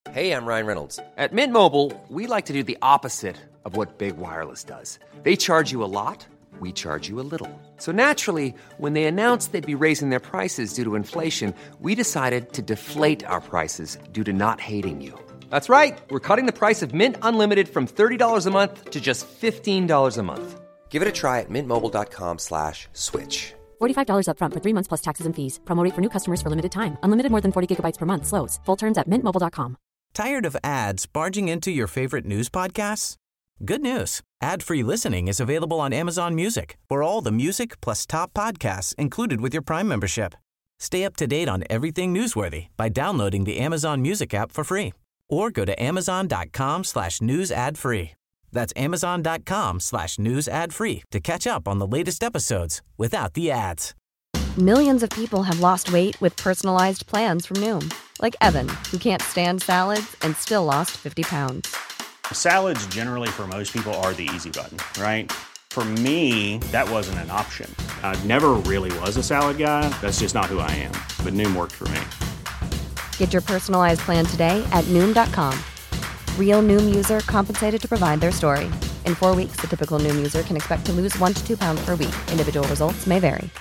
Hey, I'm Ryan Reynolds. At Mint Mobile, we like to do the opposite of what Big Wireless does. They charge you a lot, we charge you a little. So naturally, when they announced they'd be raising their prices due to inflation, we decided to deflate our prices due to not hating you. That's right. We're cutting the price of Mint Unlimited from $30 a month to just $15 a month. Give it a try at mintmobile.com/switch. $45 up front for 3 months plus taxes and fees. Promo rate for new customers for limited time. Unlimited more than 40 gigabytes per month. Slows full terms at mintmobile.com. Tired of ads barging into your favorite news podcasts? Good news. Ad-free listening is available on Amazon Music for all the music plus top podcasts included with your Prime membership. Stay up to date on everything newsworthy by downloading the Amazon Music app for free or go to amazon.com/news ad free. That's amazon.com/news ad free to catch up on the latest episodes without the ads. Millions of people have lost weight with personalized plans from Noom. Like Evan, who can't stand salads and still lost 50 pounds. Salads generally for most people are the easy button, right? For me, that wasn't an option. I never really was a salad guy. That's just not who I am. But Noom worked for me. Get your personalized plan today at Noom.com. Real Noom user compensated to provide their story. In 4 weeks, the typical Noom user can expect to lose 1 to 2 pounds per week. Individual results may vary.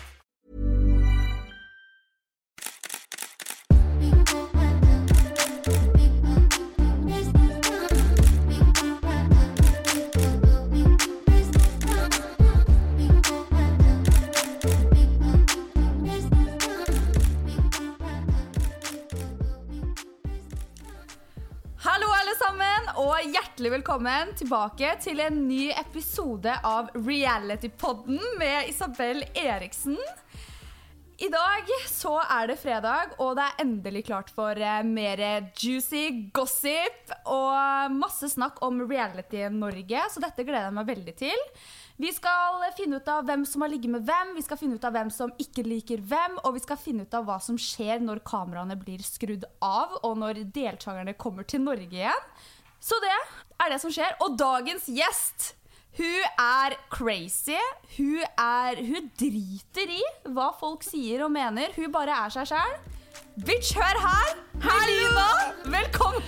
Og hjertelig velkommen tilbake til en ny episode av Reality-podden med Isabel Eriksen. I dag så det fredag, og det endelig klart for mer juicy gossip og masse snakk om reality i Norge, så dette gleder jeg meg veldig til. Vi skal finne ut av hvem som har ligget med hvem, vi skal finne ut av hvem som ikke liker hvem, og vi skal finne ut av hva som skjer når kameraene blir skrudd av, og når deltakerne kommer til Norge igjen. Så det det som skjer, og dagens gjest, hun crazy, hun driter i hva folk sier og mener, hun bare seg selv. Bitch, hør her! Melina, velkommen!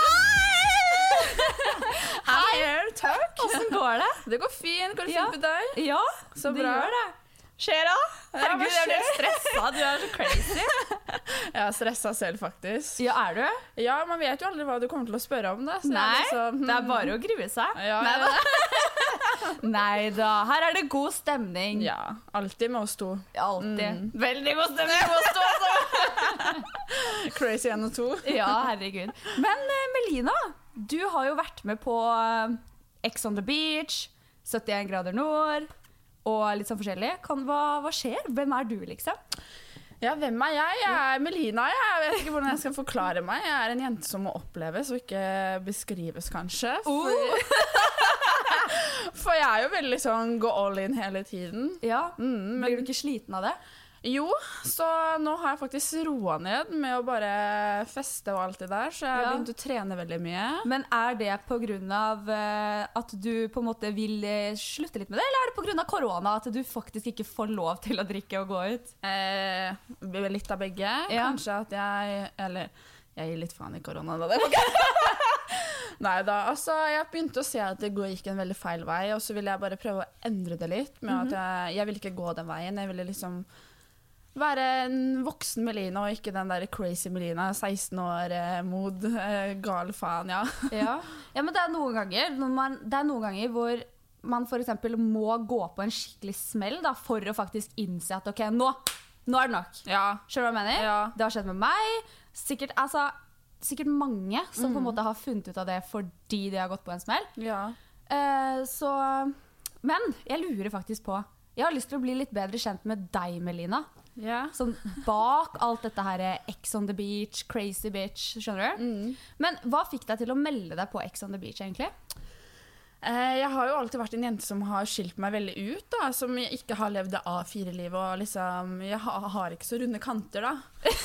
Hei, takk. Hvordan går det? Det går fint, går det fint med deg? Ja, så bra. Det gjør det. Skjer da? Herregud, jeg ble stresset, du så crazy. Jeg har stresset selv faktisk. Ja, du? Ja, man vet jo aldri hva du kommer til å spørre om det. Nei, det bare å grue seg. Ja, Neida, her det god stemning. Ja, alltid med oss to. Alltid. Veldig god stemning med oss to, altså. Crazy 1 og 2. Ja, herregud. Men Melina, du har jo vært med på Ex on the Beach, 71 grader nord, og litt sånn forskjellig. Hva skjer? Hvem du, liksom? Ja, hvem jeg? Jeg Melina. Jeg vet ikke hvordan jeg skal forklare meg. Jeg en jente som må oppleves, og ikke beskrives, kanskje. For jeg jo veldig sånn gå all in hele tiden. Ja, blir du ikke sliten av det? Jo, så nå har jeg faktisk roet ned med å bare feste og alt det der, så jeg har begynt å trene veldig mye. Men det på grunn av at du på en måte vil slutte litt med det, eller det på grunn av korona, at du faktisk ikke får lov til å drikke og gå ut? Litt av begge. Kanskje at jeg gir litt faen i korona da det. Neida, altså jeg begynte å se at det gikk en veldig feil vei, og så ville jeg bare prøve å endre det litt, med at jeg ville ikke gå den veien, jeg ville liksom være en voksen Melina, og ikke den der crazy Melina, 16 år, mod, gal faen, ja. Ja, men det noen ganger hvor man for eksempel må gå på en skikkelig smell da, for å faktisk innse at ok, nå det nok. Ja. Skjønner du hva jeg mener? Ja. Det har skjedd med meg, sikkert mange som på en måte har funnet ut av det fordi de har gått på en smell. Ja. Men jeg lurer faktisk på, jeg har lyst til å bli litt bedre kjent med deg, Melina. Yeah. Sånn bak alt dette her Ex on the Beach, Crazy Bitch, skjønner du? Men hva fikk deg til å melde deg på Ex on the Beach egentlig? Jeg har jo alltid vært en jente som har skilt meg veldig ut da, som ikke har levd det A4-livet, og liksom, jeg har ikke så runde kanter da.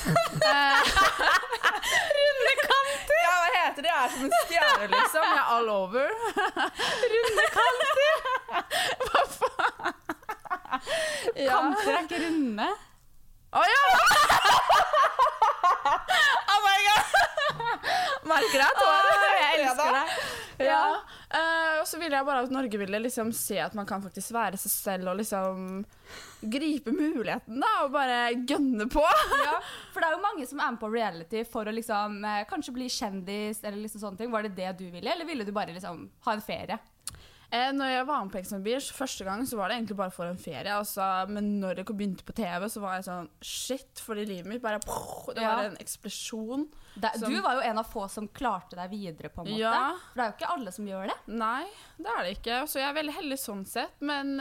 Runde kanter? Ja, hva heter det? Jeg som en stjerne liksom, jeg all over. Runde kanter? Hva faen? Ja. Kanter ikke runde? Ja! Oh my god! merker det. Jeg elsker det. Ja. Og så ville jeg bare at Norge ville liksom se at man kan faktisk være seg selv og liksom gripe muligheten da, og bare gønne på. Ja, for det er jo mange som er med på reality for å liksom, kanskje bli kjendis eller liksom sånne ting. Var det det du ville, eller ville du bare liksom ha en ferie? Når jeg var med på Ex on the Beach første gang, så var det egentlig bare for en ferie. Altså, men når jeg begynte på TV, så var jeg sånn, shit, fordi livet mitt bare, det var en eksplosjon. Du var jo en av få som klarte deg videre på en måte. Ja. For det er jo ikke alle som gjør det. Nei, det er det ikke. Så jeg er veldig heldig sånn sett, men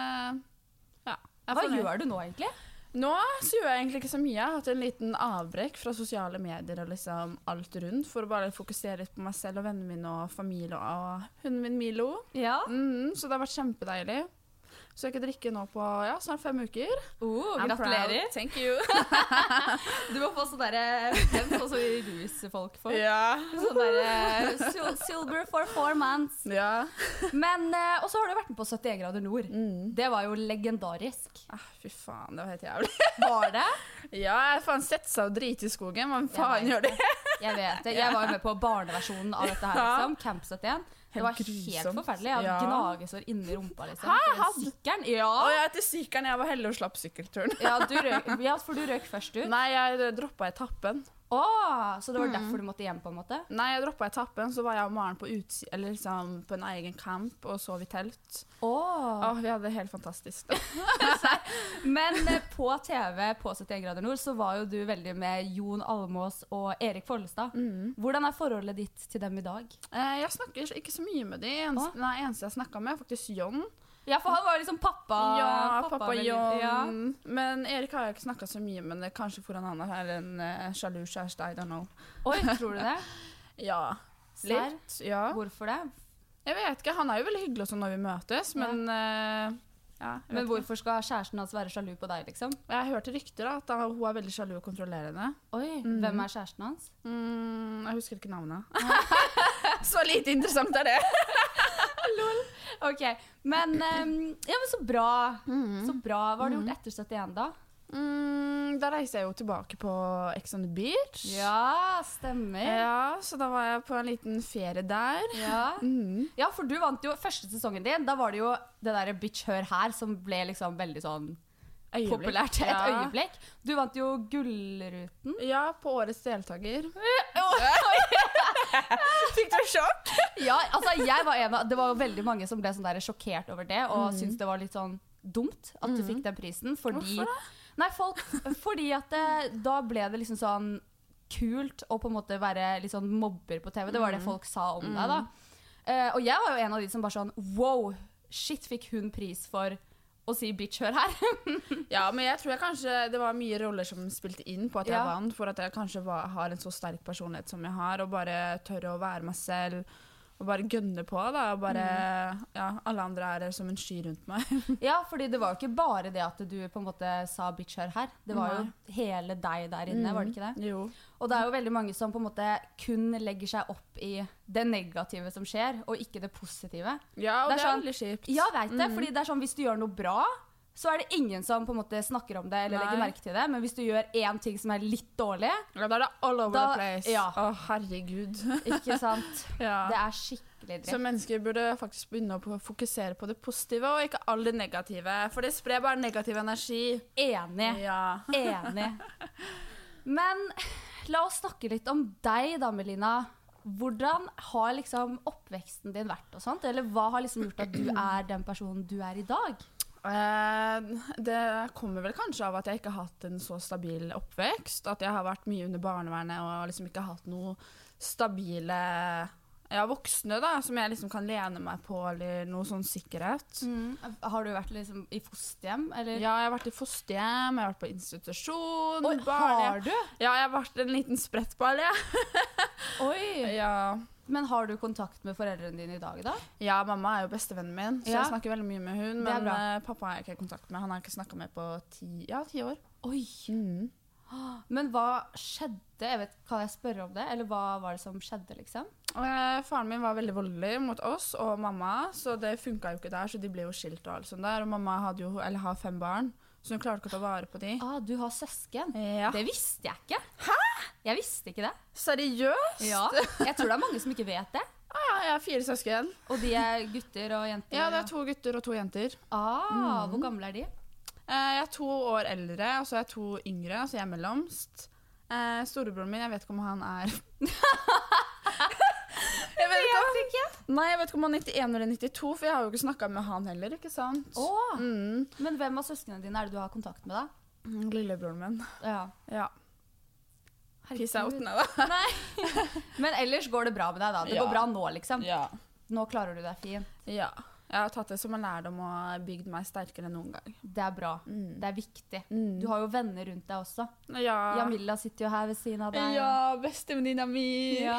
ja. Hva gjør du nå egentlig? Nå så gjør jeg egentlig ikke så mye. Jeg har hatt en liten avbrekk fra sosiale medier og liksom alt rundt, for å bare fokusere litt på meg selv og vennene mine og familie og hunden min Milo. Ja. Så det har vært kjempedeilig. Så jeg kan drikke nå på snart 5 uker. Gratulerer. Thank you. Du må få sånn der, sånn som rusfolk får. Ja. Sånn der, silver for 4 months. Ja. Men, og så har du vært med på 71 grader nord. Det var jo legendarisk. Fy faen, det var helt jævlig. Var det? Ja, jeg faen sett seg og drite i skogen. Hva faen gjør det? Jeg vet det. Jeg var jo med på barneversjonen av dette her, liksom. Camp 71. Det var helt forferdelig. Jeg hadde gnagesår inni rumpa, liksom. Hæ? Sykkelen? Ja. Jeg etter sykkelen. Jeg var heldig og slapp sykkelturen. Ja, for du røk først ut. Nei, jeg droppet etappen. Så det var derfor du måtte hjem på en måte? Nei, jeg droppet etappen, så var jeg og Maren på eller liksom på en egen camp og sov i telt. Vi hadde det helt fantastisk. Men på TV på 71 grader nord så var jo du veldig med Jon Almås og Erik Follestad. Hvordan er forholdet ditt til dem i dag? Jeg snakker ikke så mye med dem. Eneste jeg snakket med er faktisk Jon. Ja, for han var liksom pappa. Ja, pappa Jon. Ja. Men Erik har jeg ikke snakket så mye med, kanskje for han er en sjalu kjæreste, I don't know. Oi, tror du det? Ja, litt. Ja. Hvorfor det? Jeg vet ikke, han er jo veldig hyggelig også når vi møtes, men... Men hvorfor skal kjæresten hans være sjalu på deg, liksom? Jeg har hørt rykter da, at hun er veldig sjalu og kontrollerende. Oi, hvem er kjæresten hans? Jeg husker ikke navnet. Så lite interessant er det. Lol. Ok, men så bra. Så bra. Hva har du gjort etter 71 da? Da reiser jeg jo tilbake på Ex on the Beach. Ja, stemmer. Ja, så da var jeg på en liten ferie der. Ja, for du vant jo første sesongen din. Da var det jo det der Bitch Hør Her som ble liksom veldig sånn populært. Et øyeblikk. Du vant jo Gullruten. Ja, på årets deltaker. Fikk du sjokk? Ja, altså jeg var det var veldig mange som ble sånn der sjokkert over det, og syntes det var litt sånn dumt at du fikk den prisen. Fordi, hvorfor det? Nei, fordi at da ble det liksom sånn kult å på en måte være litt sånn mobber på TV. Det var det folk sa om deg da. Og jeg var jo en av de som bare sånn, wow, shit, fikk hun pris for å si bitch, hør her. Ja, men jeg tror kanskje det var mye roller som spilte inn på at jeg vant, for at jeg kanskje har en så sterk personlighet som jeg har, og bare tør å være meg selv, og bare gønne på da, og bare, alle andre er som en sky rundt meg. Ja, fordi det var jo ikke bare det at du på en måte sa bitch, hør her. Det var jo hele deg der inne, var det ikke det? Jo. Og det er jo veldig mange som på en måte kun legger seg opp i det negative som skjer, og ikke det positive. Ja, og det er sånn, veldig kjipt. Ja, jeg vet det, fordi det er sånn, hvis du gjør noe bra, så er det ingen som på en måte snakker om det eller legger merke til det, men hvis du gjør en ting som er litt dårlig, ja, da er det all over the place. Ja. Herregud. Ikke sant? Ja. Det er skikkelig dritt. Så mennesker burde faktisk begynne å fokusere på det positive, og ikke all det negative, for det sprer bare negativ energi. Enig. Ja. Enig. Men la oss snakke litt om deg da, Melina. Hvordan har liksom oppveksten din vært og sånt? Eller hva har liksom gjort at du er den personen du er i dag? Det kommer vel kanskje av at jeg ikke har hatt en så stabil oppvekst, at jeg har vært mye under barnevernet og liksom ikke hatt noe stabile voksne da, som jeg liksom kan lene meg på, eller noe sånn sikkerhet. Har du vært liksom i fosterhjem? Eller? Ja, jeg har vært i fosterhjem, jeg har vært på institusjon. Oi, har du? Ja, jeg har vært en liten sprettball, Oi! Ja. Men har du kontakt med foreldrene dine i dag da? Ja, mamma er jo bestevennen min, så jeg snakker veldig mye med hun, men pappa har jeg ikke kontakt med. Han har ikke snakket med på 10 år. Oi! Men hva skjedde? Kan jeg spørre om det? Eller hva var det som skjedde, liksom? Faren min var veldig voldelig mot oss og mamma, så det funket jo ikke der, så de ble jo skilt og alt sånt der. Og mamma har 5 barn, så hun klarer ikke å ta vare på de. Du har søsken? Ja. Det visste jeg ikke. Hæ? Jeg visste ikke det. Seriøst? Ja, jeg tror det er mange som ikke vet det. Ja, jeg har 4 søsken. Og de er gutter og jenter? Ja, det er 2 gutter og 2 jenter. Hvor gamle er de? Jeg er 2 år eldre, og så er jeg 2 yngre, så jeg er mellomst. Storebroren min, jeg vet ikke om han er... jeg vet ikke. Nei, jeg vet ikke om han er 91 eller 92, for jeg har jo ikke snakket med han heller, ikke sant? Men hvem av søskene dine er det du har kontakt med da? Lillebroren min. Ja. Peace out, nei da. Nei. Men ellers går det bra med deg da? Det går bra nå, liksom? Ja. Nå klarer du deg fint? Ja. Jeg har tatt det som en lærdom og bygd meg sterkere enn noen gang. Det er bra. Det er viktig. Du har jo venner rundt deg også. Ja. Jamila sitter jo her ved siden av deg. Ja, bestevenninna mi. Ja.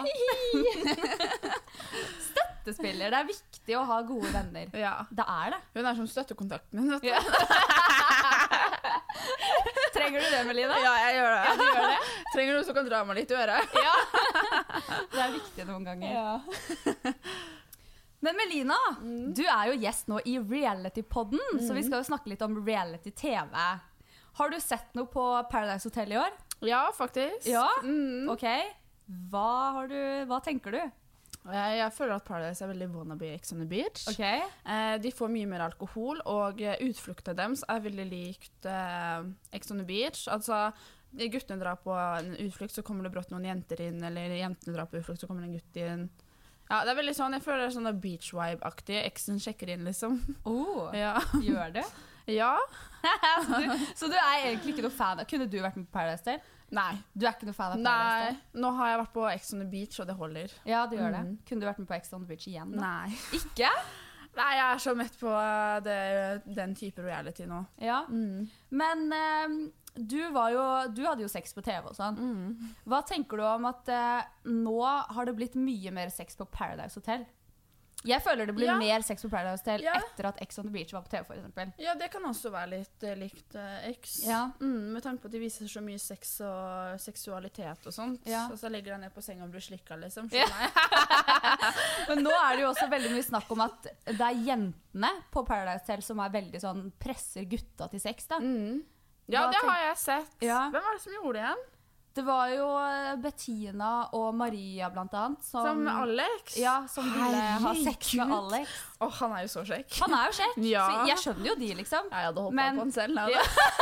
Støttespiller. Det er viktig å ha gode venner. Ja. Det er det. Hun er som støttekontakten min, vet du. Ja. Trenger du det, Melina? Ja, jeg gjør det. Ja, du gjør det. Trenger du som kan dra meg litt i øret? Ja. Det er viktig noen ganger. Ja. Men Melina, du er jo gjest nå i reality-podden, så vi skal jo snakke litt om reality-TV. Har du sett noe på Paradise Hotel i år? Ja, faktisk. Ja? Ok. Hva tenker du? Jeg føler at Paradise er veldig wannabe Ex on the Beach. Ok. De får mye mer alkohol, og utfluktet deres er veldig likt Ex on the Beach. Altså, guttene drar på en utflukt, så kommer det brått noen jenter inn, eller jentene drar på utflukt, så kommer det en gutt inn. Ja, det er veldig sånn, jeg føler det er sånn beach vibe-aktig. Exen sjekker inn, liksom. Ja. Gjør det? Ja. så du er egentlig ikke noe fan av... Kunne du vært med på Paradise Hotel? Nei. Du er ikke noe fan av Paradise Hotel? Nei, nå har jeg vært på Ex on the Beach, og det holder. Ja, det gjør det. Kunne du vært med på Ex on the Beach igjen da? Nei. Ikke? Nei, jeg er så mett på den type reality nå. Ja, men du hadde jo sex på TV og sånn. Hva tenker du om at nå har det blitt mye mer sex på Paradise Hotel? Jeg føler det blir mer sex på Paradise Hotel etter at Ex on the Beach var på TV, for eksempel. Ja, det kan også være litt likt X. Ja. Med tanke på at de viser så mye sex og seksualitet og sånt. Ja. Og så legger de ned på senga og blir slikket, liksom. Ja. Men nå er det jo også veldig mye snakk om at det er jentene på Paradise Hotel som er veldig sånn, presser gutta til sex, da. Ja, det har jeg sett. Ja. Hvem var det som gjorde det igjen? Det var jo Bettina og Maria blant annet. Som Alex? Ja, som ville ha sex med Alex. Han er jo så kjekk. Han er jo kjekk, ja. Så jeg skjønner jo de, liksom. Ja, jeg hadde hoppet på han selv. Ja.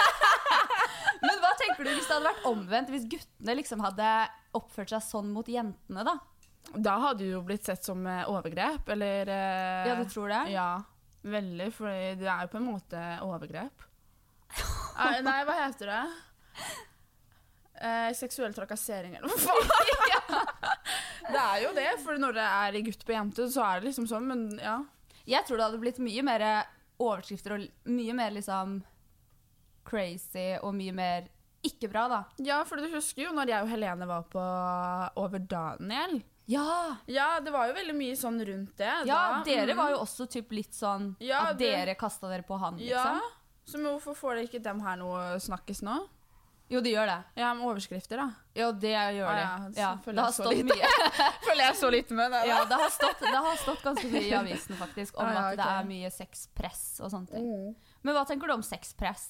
Men hva tenker du hvis det hadde vært omvendt, hvis guttene liksom hadde oppført seg sånn mot jentene, da? Da hadde det jo blitt sett som overgrep, eller... Ja, du tror det? Ja, veldig, for det er jo på en måte overgrep. Nei, hva heter det? Seksuell trakassering, eller hva faen? Ja. Det er jo det, for når det er gutt på jente, så er det liksom sånn, men ja. Jeg tror det hadde blitt mye mer overskrifter, og mye mer liksom crazy, og mye mer ikke bra, da. Ja, for du husker jo når jeg og Helene var på Over Daniel. Ja! Ja, det var jo veldig mye sånn rundt det. Ja, da. dere var jo også typ litt sånn at dere kastet dere på han, liksom. Ja, så hvorfor får dere ikke dem her noe snakkes nå? Jo, de gjør det. Ja, med overskrifter da. Jo, det gjør de. Ja, det har stått mye. Føler jeg så litt med det da. Ja, det har stått ganske mye i avisen faktisk, om at det er mye sexpress og sånt. Men hva tenker du om sexpress?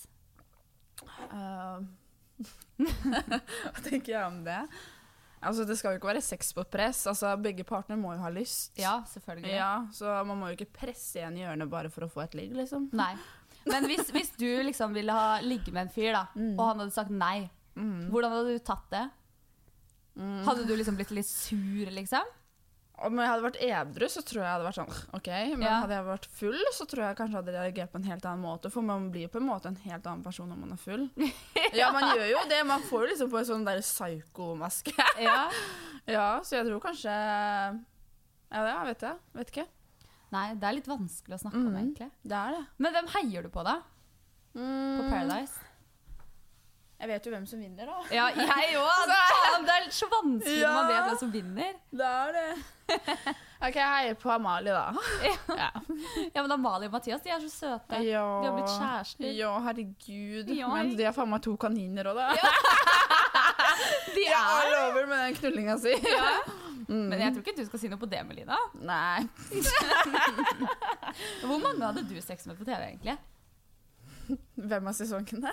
Hva tenker jeg om det? Altså, det skal jo ikke være sex på press. Altså, begge partner må jo ha lyst. Ja, selvfølgelig. Ja, så man må jo ikke presse en hjørne bare for å få et ligg, liksom. Nei. Men hvis du liksom ville ha ligget med en fyr da, og han hadde sagt nei, hvordan hadde du tatt det? Hadde du liksom blitt litt sur, liksom? Om jeg hadde vært edru, så tror jeg hadde vært sånn, ok. Men hadde jeg vært full, så tror jeg kanskje hadde reagert på en helt annen måte. For man blir på en måte en helt annen person når man er full. Ja, man gjør jo det. Man får jo liksom på en sånn der psyko-maske. Ja, så jeg tror kanskje... Ja, det vet jeg. Vet ikke. Nei, det er litt vanskelig å snakke om, egentlig. Det er det. Men hvem heier du på, da? På Paradise? Jeg vet jo hvem som vinner, da. Ja, jeg også. Det er så vanskelig når man vet hvem som vinner. Det er det. Ok, jeg heier på Amalie, da. Ja, men Amalie og Mathias, de er så søte. Ja. De har blitt kjærester. Ja, herregud. Ja. Men de har faen meg 2 kaniner også, da. Ja. De er all over med den knullinga si. Ja. Men jeg tror ikke du skal si noe på det, Melina. Nei. Hvor mange hadde du sex med på TV, egentlig? Hvem av sesongene?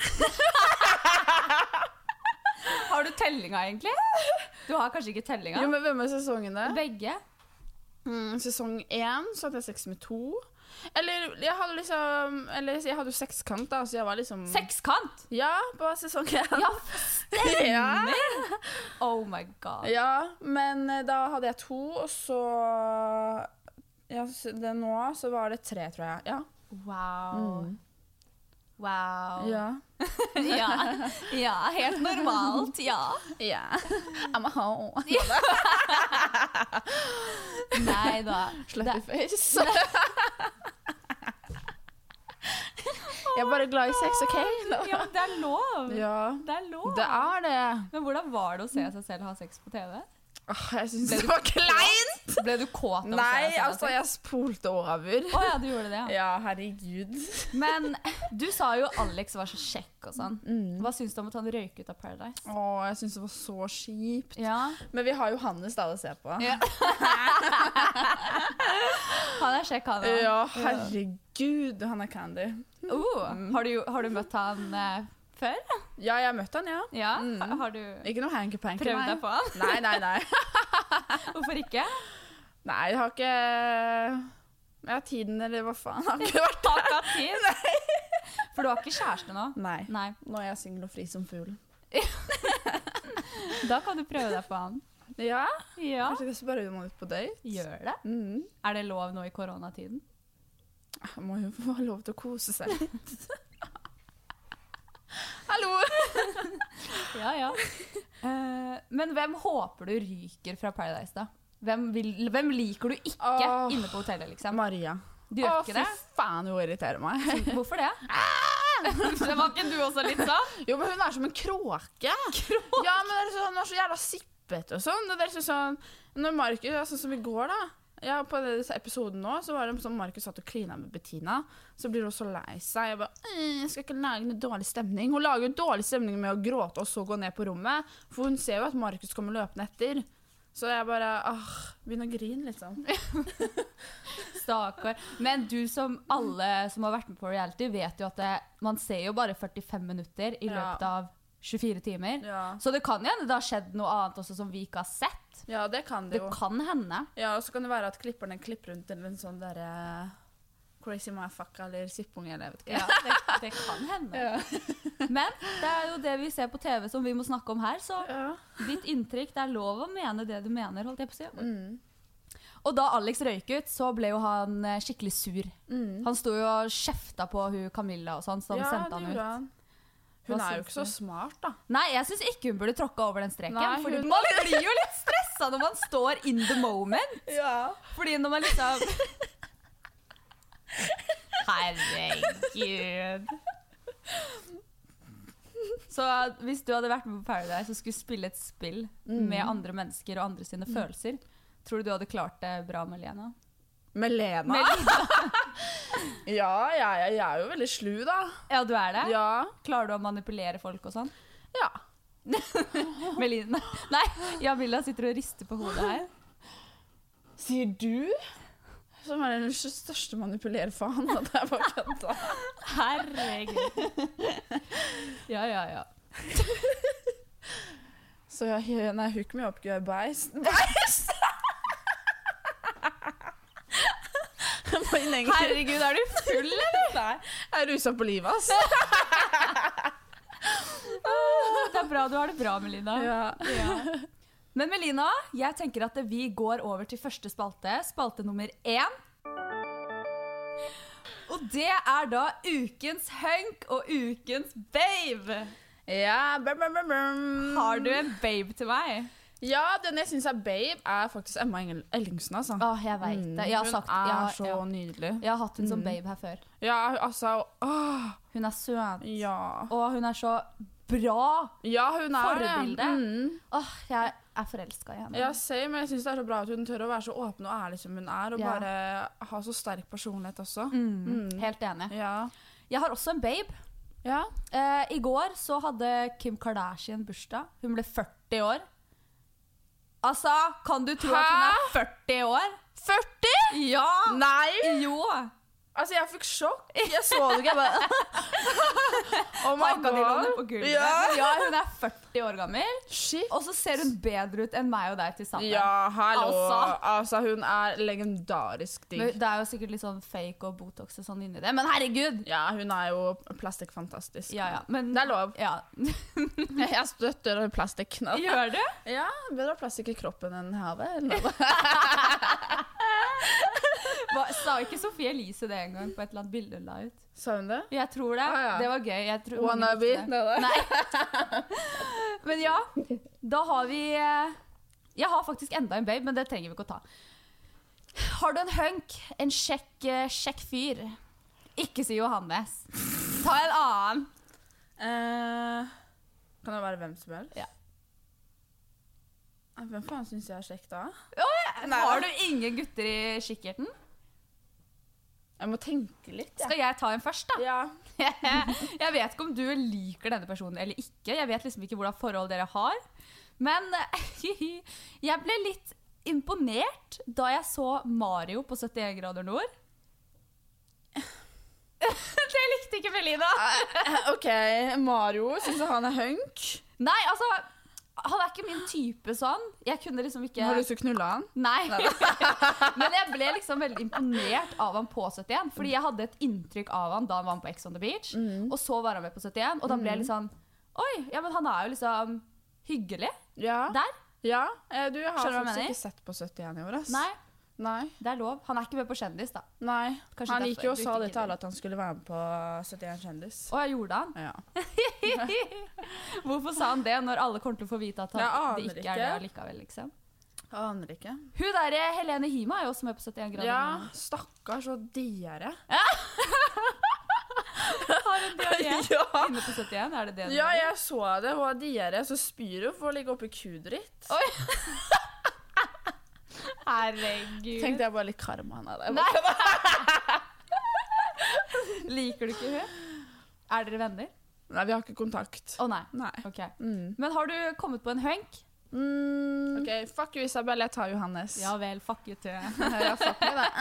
Har du tellinga egentlig? Du har kanskje ikke tellinga? Jo, men hvem av sesongene? Begge. Sesong 1 så hadde jeg sex med 2. Eller jeg hadde jo sekskant da, så jeg var liksom... Sekskant? Ja, på sesong 1. Ja, stemmer! Ja. Oh my god. Ja, men da hadde jeg 2, og så... Ja, nå så var det 3, tror jeg. Ja. Wow. Wow. Ja. Ja, helt normalt, ja. Ja. I'm a hoe. Nei da. Slutty face. Jeg er bare glad i sex, ok? Ja, men det er lov. Ja. Det er lov. Det er det. Men hvordan var det å se seg selv ha sex på TV? Jeg synes det var kleint. Ble du kåt av å se Nei, deg selv? altså jeg spolte over. Åja, du gjorde det, ja. Ja, herregud. Men du sa jo Alex var så kjekk og sånn. Hva synes du om at han røyk ut av Paradise? Jeg synes det var så kjipt. Ja. Men vi har Johannes da å se på. Ja. Han er kjekk, han da. Ja, herregud, han er candy. Har du møtt han før? Ja, jeg har møtt han, ja. Ja, har du Ikke noe hanky-panky, prøvd deg på han? Nei. Hvorfor ikke? Nei, jeg har ikke... Jeg har tiden, eller hva faen. Jeg har ikke vært der. Takk av tid. For du har ikke kjæreste nå? Nei. Nei. Nå er jeg single og fri som fugl. Da kan du prøve deg på han. Ja? Ja. Kanskje jeg skal bare ut på date? Gjør det? Er det lov nå i koronatiden? Jeg må jo få lov til å kose seg litt. Hallo! Ja. Men hvem håper du ryker fra Paradise da? Hvem liker du ikke inne på hotellet, liksom? Maria. Du gjør ikke det? Fy faen, hun irriterer meg. Hvorfor det? Det var ikke du også litt sånn? Jo, men hun er som en kråke. Ja, men det er sånn, hun er så jævla sippet og sånn. Det er sånn, når Markus, sånn som i går da, ja, på denne episoden nå, så var det sånn Markus satt og klina med Bettina, så blir hun så lei seg. Jeg bare, jeg skal ikke lage noe dårlig stemning. Hun lager jo dårlig stemning med å gråte og så gå ned på rommet, for hun ser jo at Markus kommer løpende etter. Så jeg bare, begynner å grine liksom. Stakkar. Men du som alle som har vært med på reality vet jo at man ser jo bare 45 minutter i løpet av 24 timer. Ja. Så det kan jo hende det har skjedd noe annet også som vi ikke har sett. Ja, det kan det jo. Det kan hende. Ja, og så kan det være at klipperne klipper rundt en sånn der crazy motherfucker eller sippunge, eller jeg vet ikke. Ja, det kan hende. Ja. Men det er jo det vi ser på TV som vi må snakke om her, så ditt inntrykk, det er lov å mene det du mener, holdt jeg på å si. Og da Alex røyk ut, så ble jo han skikkelig sur. Han stod jo og kjefta på hun Camilla og sånn, som sendte han ut. Han. Hun er jo ikke så smart, da. Nei, jeg synes ikke hun burde tråkke over den streken. Nei, fordi man blir jo litt stresset når man står in the moment. Ja. Fordi når man liksom... Herregud. Så hvis du hadde vært med på Paradise og skulle spille et spill med andre mennesker og andre sine følelser, tror du du hadde klart det bra med Lena? Med Lena? Ja, jeg er jo veldig slu da. Ja, du er det? Ja. Klarer du å manipulere folk og sånn? Ja. Melina. Nei, Jamila sitter og rister på hodet her. Sier du? Som er den største manipulerfaen, og det er bare kødda. Herregud. Ja. Så nei, hook me up, girl, bæsj. Herregud, er du full, eller? Nei, jeg er ruset på livet, ass. Det er bra, du har det bra, Melina. Ja. Men Melina, jeg tenker at vi går over til første spalte, spalte nummer 1. Og det er da ukens hunk og ukens babe. Ja, Har du en babe til meg? Ja, den jeg synes er babe er faktisk Emma Ellingsen, altså. Jeg vet det. Hun er så nydelig. Jeg har hatt hun som babe her før. Ja, altså, hun er søt. Ja. Og hun er så bra. Ja, hun er forbilde. Jeg er forelsket i henne. Ja, men jeg synes det er så bra at hun tør å være så åpen og ærlig som hun er, og bare ha så sterk personlighet også. Helt enig. Ja. Jeg har også en babe. Ja. I går så hadde Kim Kardashian bursdag. Hun ble 40 år. Altså, kan du tro at hun er 40 år? 40? Ja! Nei! Jo! Altså, jeg fikk sjokk. Jeg så det ikke, jeg bare... Oh my god. På gulvet. Ja. Men ja, hun 40 år gammel. Shit. Og så ser hun bedre ut enn meg og deg til sammen. Ja, hallo. Altså. Hun legendarisk digg. Men det jo sikkert litt sånn fake og botox og sånn inni det. Men herregud! Ja, hun jo plastikkfantastisk. Ja, men... Det lov. Ja. Jeg støtter plastikk nå. Gjør det? Ja, bedre plastikk i kroppen enn havet, eller noe. Sa ikke Sofie Elise det en gang på et eller annet bilde hun la ut? Sa hun det? Jeg tror det. Ja. Det var gøy. Wannabe? Nei. Men ja, da har vi... Jeg har faktisk enda en babe, men det trenger vi ikke å ta. Har du en hunk? En kjekk fyr? Ikke si Johannes. Ta en annen. Kan det være hvem som helst? Ja. Hvem faen synes jeg kjekk da? Har du ingen gutter i kikkerten? Jeg må tenke litt, ja. Skal jeg ta en først da? Ja. Jeg vet ikke om du liker denne personen eller ikke. Jeg vet liksom ikke hvordan forhold dere har. Men jeg ble litt imponert da jeg så Mario på 71 grader nord. Det likte ikke Melina. Ok, Mario, synes du han hunk? Nei, altså... Han ikke min type sånn. Jeg kunne liksom ikke... Har du så knullet han? Nei. Men jeg ble liksom veldig imponert av han på 71, fordi jeg hadde et inntrykk av han da han var på Ex on the Beach, og så var han med på 71, og da ble jeg litt sånn, oi, ja, men han jo liksom hyggelig der. Ja, du har Skjønner faktisk ikke sett på 71 i år, ass. Nei, det lov. Han ikke med på kjendis da. Nei, Kanskje han derfor gikk jo og du sa ikke det til alle at han skulle være med på 71 kjendis. Jeg gjorde han? Ja. Hvorfor sa han det når alle kommer til å få vite at det ikke det allikevel, liksom? Jeg aner ikke. Hun der Helene Hima jo også med på 71 grader. Ja, stakkars og diaré. Har hun diaré inne på 71? Det Ja, jeg så det. Hun har diaré, så spyr hun for å ligge oppi kudet ditt. Oi! Herregud. Tenkte jeg bare litt karma henne. Liker du ikke hun? Dere venner? Nei, vi har ikke kontakt. Nei. Ok. Men har du kommet på en hunk? Ok, fuck you Isabel, jeg tar Johannes. Ja vel, fuck you too. Ja, fuck me da.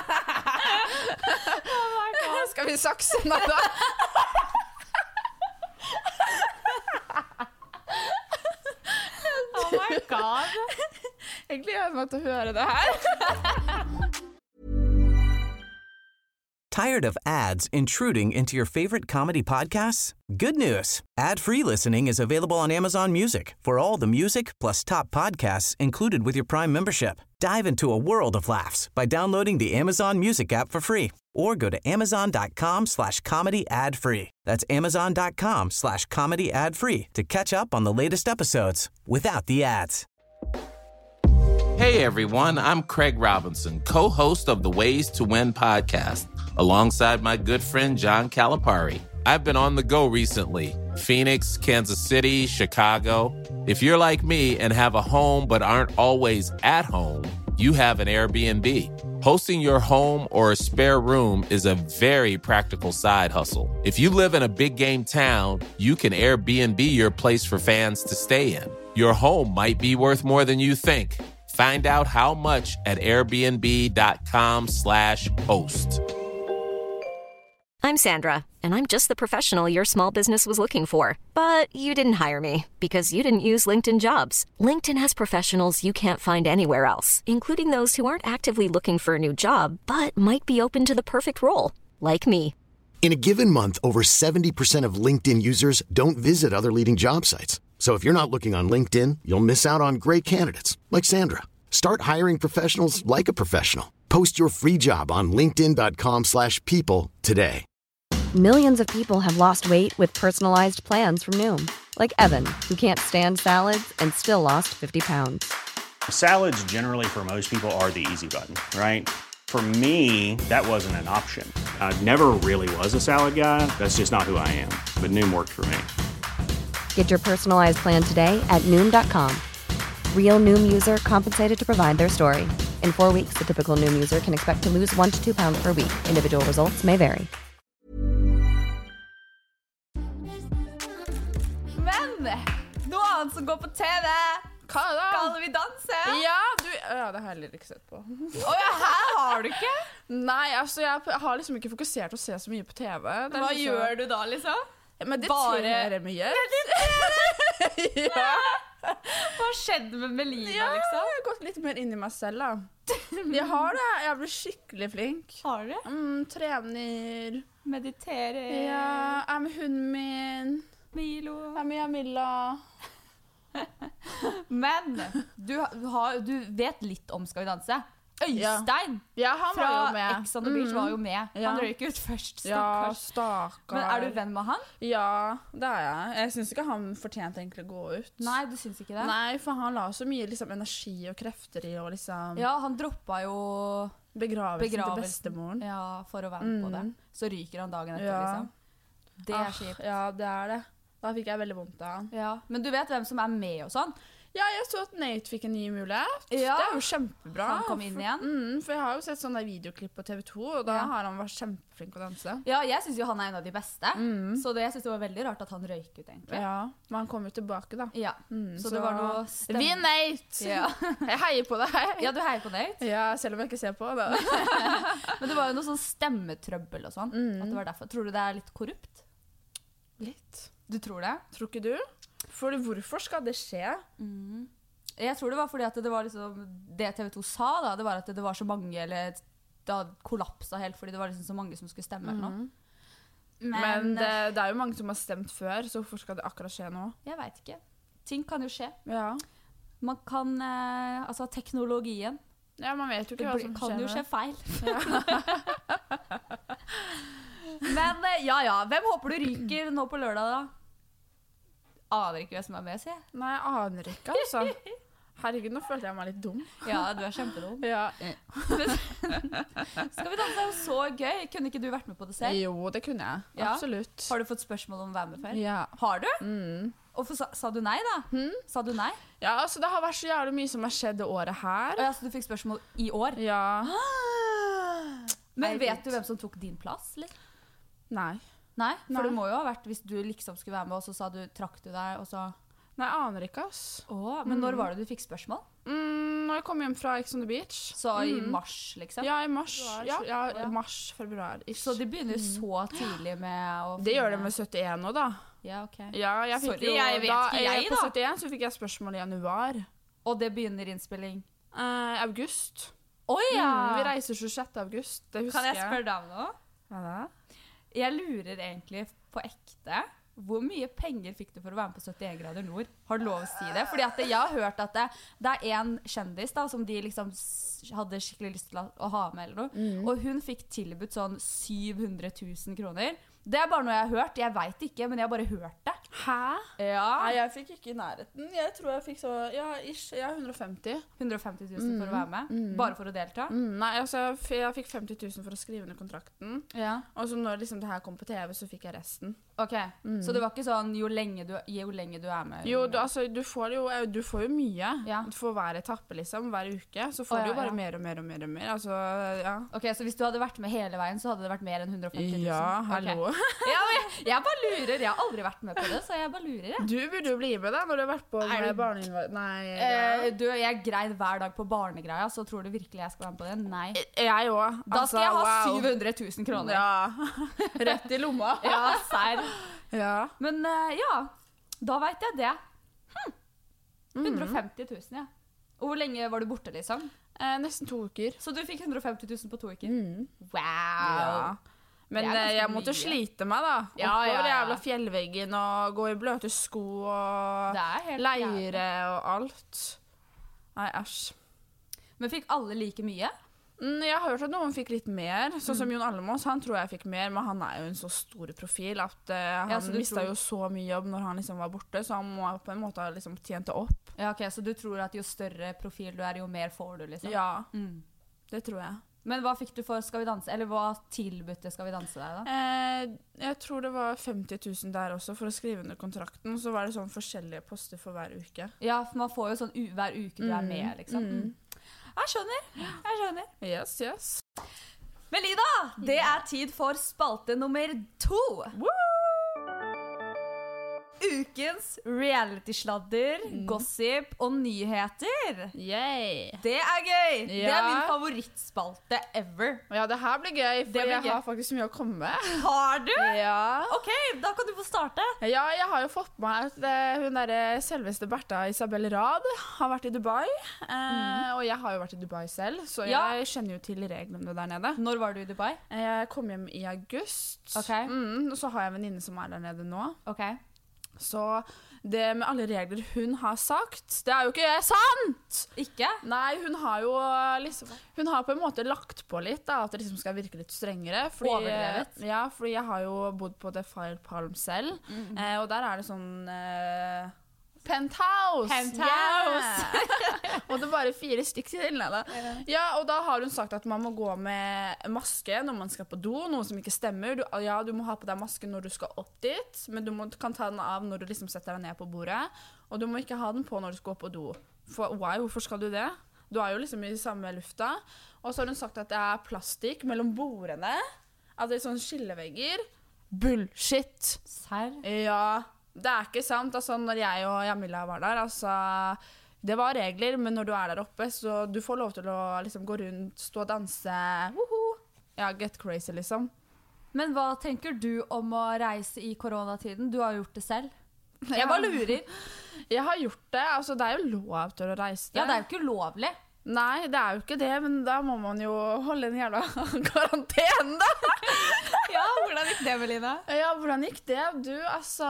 Skal vi sakse nå da? Oh my god. Jeg gleder meg til å høre det her. Tired of ads intruding into your favorite comedy podcasts? Good news. Ad-free listening is available on Amazon Music for all the music plus top podcasts included with your Prime membership. Dive into a world of laughs by downloading the Amazon Music app for free or go to amazon.com/comedy ad-free. That's amazon.com/comedy ad-free to catch up on the latest episodes without the ads. Hey everyone, I'm Craig Robinson, co-host of the Ways to Win podcast, alongside my good friend John Calipari. I've been on the go recently. Phoenix, Kansas City, Chicago. If you're like me and have a home but aren't always at home, you have an Airbnb. Hosting your home or a spare room is a very practical side hustle. If you live in a big game town, you can Airbnb your place for fans to stay in. Your home might be worth more than you think. Find out how much at airbnb.com/host. I'm Sandra, and I'm just the professional your small business was looking for. But you didn't hire me because you didn't use LinkedIn Jobs. LinkedIn has professionals you can't find anywhere else, including those who aren't actively looking for a new job, but might be open to the perfect role, like me. In a given month, over 70% of LinkedIn users don't visit other leading job sites. So if you're not looking on LinkedIn, you'll miss out on great candidates like Sandra. Start hiring professionals like a professional. Post your free job on linkedin.com/people today. Millions of people have lost weight with personalized plans from Noom. Like Evan, who can't stand salads and still lost 50 pounds. Salads generally for most people are the easy button, right? For me, that wasn't an option. I never really was a salad guy. That's just not who I am. But Noom worked for me. Get your personalized plan today at Noom.com. Real Noom user compensated to provide their story. In 4 weeks, the typical Noom user can expect to lose 1 to 2 pounds per week. Individual results may vary. Men noe annet som går på TV. Hva da? Skal vi danse? Ja, Ja, det har jeg ikke sett på. Her har du ikke? Nei, altså jeg har liksom ikke fokusert å se så mye på TV. Hva gjør du da, liksom? Mediterer mye. Ja. Hva har skjedd med Melina, liksom? Jeg har gått litt mer inn i meg selv, da. Jeg har det. Jeg blir skikkelig flink. Har du det? Trener. Mediterer. Ja, jeg er med hunden min. Milo. Jeg er med Jamila. Men du vet litt om Skal vi danse. Øystein han fra var jo med. Ex on the Beach var jo med. Han røyk ut først, stakkars. Stakkars. Men er du venn med han? Ja, det er jeg. Jeg synes ikke han fortjente egentlig å gå ut. Nei, du synes ikke det? Nei, for han la så mye liksom, energi og krefter i og liksom... Ja, han droppet jo begravelsen til bestemoren. Ja, for å være med på det. Så ryker han dagen etter, liksom. Det er kjipt. Ja, det er det. Da fikk jeg veldig vondt av han. Ja, men du vet hvem som er med og sånn? Ja, jeg så at Nate fikk en ny mulighet. Ja. Det er jo kjempebra. Han kom inn igjen. For jeg har jo sett sånne videoklipp på TV 2, og da har han vært kjempeflink å danse. Ja, jeg synes jo han er en av de beste. Så jeg synes det var veldig rart at han røyk ut, egentlig. Ja, men han kom jo tilbake, da. Ja, så det var noe stemme. Vi Nate! Ja. Jeg heier på deg. Ja, du heier på Nate? Ja, selv om jeg ikke ser på det. Men det var jo noe sånn stemmetrøbbel og sånn. At det var derfor. Tror du det er litt korrupt? Litt. Du tror det? Tror ikke du? For hvorfor skal det skje? Jeg tror det var fordi at det var liksom det TV 2 sa da, det var at det var så mange, eller det kollapset helt fordi det var liksom så mange som skulle stemme eller noe. Men det er jo mange som har stemt før, så hvorfor skal det akkurat skje nå? Jeg vet ikke. Ting kan jo skje. Ja. Man kan, altså teknologien. Ja, man vet jo ikke hva som skjer. Det kan jo skje feil. Ja. Men ja, hvem håper du ryker nå på lørdag da? Aner ikke hvem som er med, sier jeg. Nei, jeg aner ikke, altså. Herregud, nå følte jeg meg litt dum. Ja, du er kjempedum. Ja. Skal vi danse er jo så gøy. Kunne ikke du vært med på det selv? Jo, det kunne jeg. Ja. Absolutt. Har du fått spørsmål om å være med før? Ja. Har du? Og sa du nei da? Sa du nei? Ja, altså det har vært så jævlig mye som har skjedd det året her. Ja, så du fikk spørsmål i år? Ja. Men vet du hvem som tok din plass, eller? Nei. Nei? For det må jo ha vært hvis du liksom skulle være med, og så sa du, trakk du deg, og så... Nei, jeg aner ikke, ass. Men når var det du fikk spørsmål? Når jeg kom hjem fra Ex on the Beach. Så i mars, liksom? Ja, i mars. Ja, mars, februar. Så det begynner jo så tidlig med å... Det gjør det med 71 nå, da. Ja, ok. Ja, jeg fikk Sorry, jeg vet ikke jeg, da. På 71 så fikk jeg spørsmål i januar. Og det begynner innspilling? August. Ja! Vi reiser 26. august, det husker jeg. Kan jeg spørre deg om noe? Hva da? Jeg lurer egentlig på ekte. Hvor mye penger fikk du for å være med på 71 grader nord? Har du lov å si det? Fordi at jeg har hørt at det er en kjendis da, som de liksom hadde skikkelig lyst til å ha med eller noe. Og hun fikk tilbudt sånn 700 000 kroner. Det er bare noe jeg har hørt. Jeg vet ikke, men jeg har bare hørt det. Hæ? Ja. Nei, jeg fikk ikke i nærheten. Jeg tror jeg fikk så, 150. 150 000 for å være med? Bare for å delta? Nei, altså jeg fikk 50 000 for å skrive under kontrakten. Ja. Og så når liksom det her kom på TV, så fikk jeg resten. Ok, så det var ikke sånn jo lenge du er med? Jo, du får jo mye. Ja. Du får hver etappe liksom, hver uke. Så får du jo bare mer og mer og mer og mer. Altså, ja. Ok, så hvis du hadde vært med hele veien, så hadde det vært mer enn 150 000? Ja, hallo. Okay. Ja, jeg bare lurer. Jeg har aldri vært med på det, så jeg bare lurer. Jeg. Du burde jo bli med da, når du har vært på barneinnvandring. Nei. Jeg greid hver dag på barnegreia, så tror du virkelig jeg skal være med på det? Nei. Jeg også. Da skal jeg ha 700 000 kroner. Ja, rett i lomma. Ja, serr. Ja. Men ja, da vet jeg det. 150 000, ja. Og hvor lenge var du borte, liksom? Nesten 2 uker. Så du fikk 150 000 på 2 uker? Wow! Ja. Men jeg måtte slite meg da. Oppover jævla fjellveggen og gå i bløte sko og leire og alt. Nei, æsj. Men fikk alle like mye? Jeg har hørt at noen fikk litt mer, sånn som Jon Almaas. Han tror jeg fikk mer, men han er jo en så stor profil at han mistet jo så mye jobb når han liksom var borte, så han må på en måte ha liksom tjent det opp. Ja, ok, så du tror at jo større profil du er, jo mer får du liksom? Ja, det tror jeg. Men hva fikk du for Skal vi danse, eller hva tilbudte Skal vi danse deg da? Jeg tror det var 50 000 der også for å skrive under kontrakten, så var det sånn forskjellige poster for hver uke. Ja, for man får jo sånn hver uke du er med, liksom. Jeg skjønner. Yes. Melina, det er tid for spalte nummer 2. ukens reality-sladder, gossip og nyheter. Yay! Det gøy! Ja. Det min favorittspalte ever. Ja, det her blir gøy, for jeg har faktisk mye å komme med. Har du? Ja. Ok, da kan du få starte. Ja, jeg har jo fått med meg at hun der selveste Bertha Isabel Rad har vært i Dubai. Og jeg har jo vært i Dubai selv, så jeg kjenner jo til reglene der nede. Når var du i Dubai? Jeg kom hjem i august. Ok. Og så har jeg en venninne som der nede nå. Ok. Så det med alle regler hun har sagt, det jo ikke sant! Ikke? Nei, hun har jo liksom, hun har på en måte lagt på litt da, at det liksom skal virke litt strengere. Fordi, overdrevet? Ja, fordi jeg har jo bodd på Defile Palm selv, og der det sånn penthouse! Og det bare 4 stykker til nede. Ja, og da har hun sagt at man må gå med maske når man skal på do, noe som ikke stemmer. Du må ha på deg maske når du skal opp dit, men du kan ta den av når du liksom setter deg ned på bordet, og du må ikke ha den på når du skal på do. For hvorfor skal du det? Du jo liksom i samme lufta. Og så har hun sagt at det plastikk mellom bordene, at det sånne skillevegger. Bullshit! Serr? Ja, det ikke sant. Altså, når jeg og Jamila var der, altså, det var regler, men når du der oppe, så du får lov til å liksom gå rundt, stå og danse, ja, get crazy liksom. Men hva tenker du om å reise i koronatiden? Du har gjort det selv. Jeg bare lurer. Jeg har gjort det, altså det jo lov til å reise det. Ja, det jo ikke ulovlig. Nei, det jo ikke det, men da må man jo holde en jævla karantene da. Ja, hvordan gikk det, Melina? Ja, hvordan gikk det? Du, altså,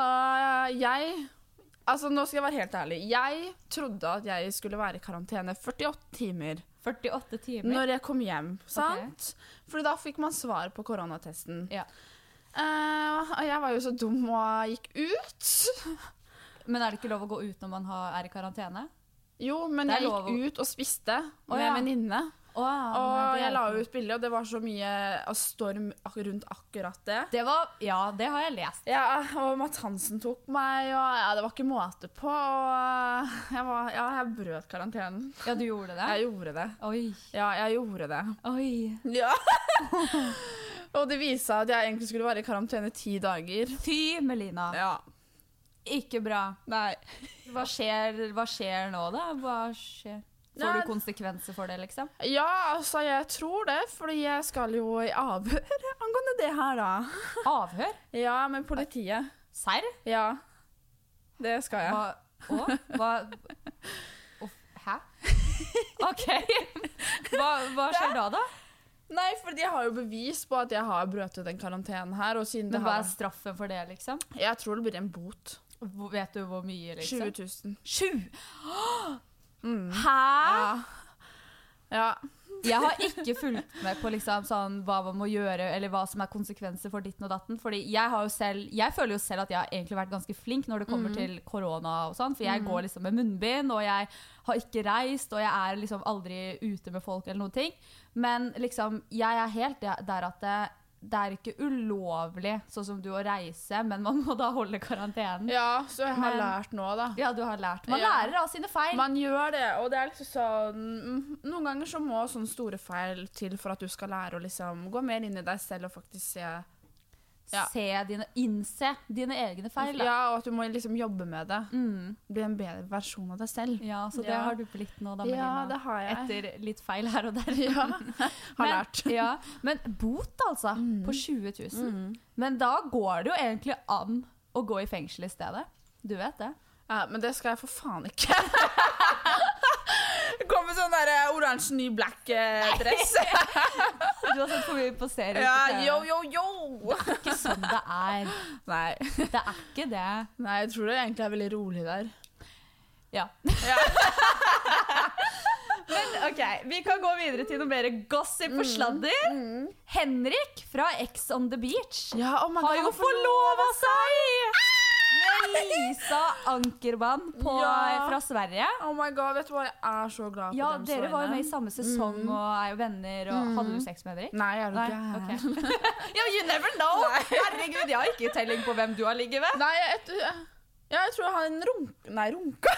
nå skal jeg være helt ærlig. Jeg trodde at jeg skulle være i karantene 48 timer. 48 timer? Når jeg kom hjem, sant? Okay. Fordi da fikk man svar på koronatesten. Ja. Og jeg var jo så dum og gikk ut. Men det ikke lov å gå ut når man i karantene? Jo, men jeg gikk ut og spiste med en venninne. Og jeg la ut bilder, og det var så mye storm rundt akkurat det. Det har jeg lest. Ja, og Mads Hansen tok meg, og det var ikke måte på. Og jeg brøt karantenen. Ja, du gjorde det? Jeg gjorde det. Oi. Ja, jeg gjorde det. Oi. Ja. Og det viste at jeg egentlig skulle være i karantene 10 dager. Fy, Melina. Ja. Ikke bra. Nei. Hva skjer nå da? Hva skjer? Får du konsekvenser for det, liksom? Ja, altså, jeg tror det, fordi jeg skal jo i avhør angående det her, da. Avhør? Ja, med politiet. Serr? Ja, det skal jeg. Hæ? Ok. Hva skjer da? Nei, fordi jeg har jo bevis på at jeg har brøtet den karantenen her. Og siden men hva straffen for det, liksom? Jeg tror det blir en bot. Vet du hvor mye, liksom? 20 000. 20? Hæ? Ja. Jeg har ikke fulgt med på liksom, sånn, hva man må gjøre, eller hva som konsekvenser for ditten og datten. Fordi jeg føler jo selv at jeg har egentlig vært ganske flink når det kommer til korona og sånn. For jeg går liksom med munnbind, og jeg har ikke reist, og jeg liksom aldri ute med folk eller noen ting. Men liksom, jeg helt der at det ikke ulovlig, sånn som du å reise, men man må da holde karantenen. Ja, så jeg har lært nå da. Ja, du har lært. Man lærer av sine feil. Man gjør det, og det liksom sånn, noen ganger så må sånne store feil til for at du skal lære å liksom gå mer inn i deg selv og faktisk innse dine egne feil. Da. Ja, og at du må liksom jobbe med det. Bli en bedre versjon av deg selv. Ja, så det har du blitt nå da, Melina. Ja, det har jeg. Etter litt feil her og der. Ja, har lært. Ja, men bot altså, på 20 000. Men da går det jo egentlig an å gå i fengsel i stedet. Du vet det. Ja, men det skal jeg for faen ikke. Kom med sånn der oransje ny black dress. Du har sett for mye på serien. Ja, yo. Det ikke sånn det Nei. Det ikke det. Nei, jeg tror det egentlig veldig rolig der. Ja. Men ok, vi kan gå videre til noe mer gossip og sladder. Henrik fra Ex on the Beach har jo forlovet seg med Lisa Ankerman fra Sverige. Oh my god, vet du hva, jeg så glad på dem. Dere var jo med i samme sesong og jo venner. Og hadde du sex med Henrik? Nei, jeg er ikke. Okay. You never know. Herregud, jeg har ikke telling på hvem du har ligget med. Nei, jeg tror jeg har en runka.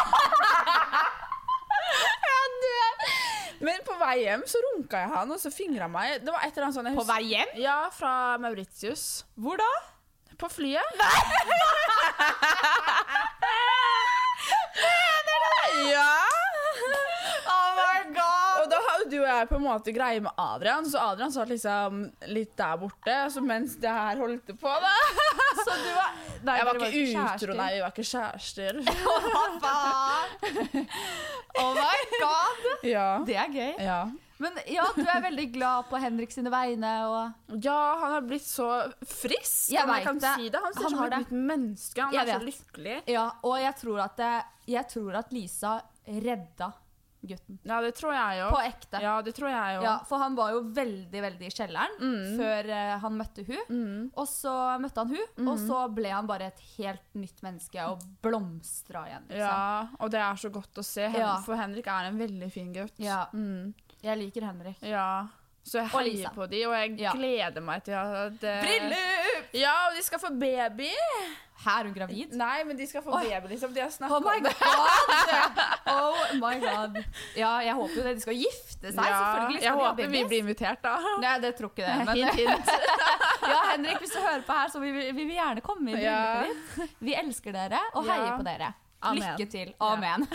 Men på vei hjem så runka jeg han, og så fingret meg. Det var et eller annet sånn. På vei hjem? Ja, fra Mauritius. Hvor da? På flyet. Nei! Ja. Oh my god. Og da hadde du og jeg på en måte greie med Adrian, så Adrian satt liksom litt der borte, så mens det her holdt på da. Så du var... Nei, Jeg var dere ikke kjærester. utro, nei, vi var ikke kjærester. Hva faen? Oh my god. Ja. Det er gøy. Ja. Men ja, du er veldig glad på Henrik sine vegne, og... Ja, han har blitt så frisk, Jeg om jeg vet kan det. si det. Han ser Han som har et det. nytt menneske, han Jeg er så vet. lykkelig. Ja, og jeg tror at Lisa redda gutten. Ja, det tror jeg jo. På ekte. Ja, det tror jeg jo. Ja, for han var jo veldig, veldig i kjelleren før han møtte hun. Og så møtte han hun, og så ble han bare et helt nytt menneske og blomstra igjen. Liksom. Ja, og det er så godt å se, Ja. for Henrik er en veldig fin gutt. Ja. Jeg liker Henrik. Ja, så jeg Og heier Lisa. på de, og jeg Ja. gleder meg til at... Bryllup! Ja, og de skal få baby. Her er hun gravid? Nei, men de skal få baby, liksom. De har snakket Oh my om det. god! Oh my god. Ja, jeg håper jo det. De skal gifte seg, selvfølgelig. Jeg Skal de ha håper vi babies. blir invitert da. Nei, det tror ikke det. Men Hint, hint. ja, Henrik, hvis du hører på her, så vil vi gjerne komme i bryllupet ditt. Vi elsker dere og heier Ja. på dere. Amen. Lykke til. Amen.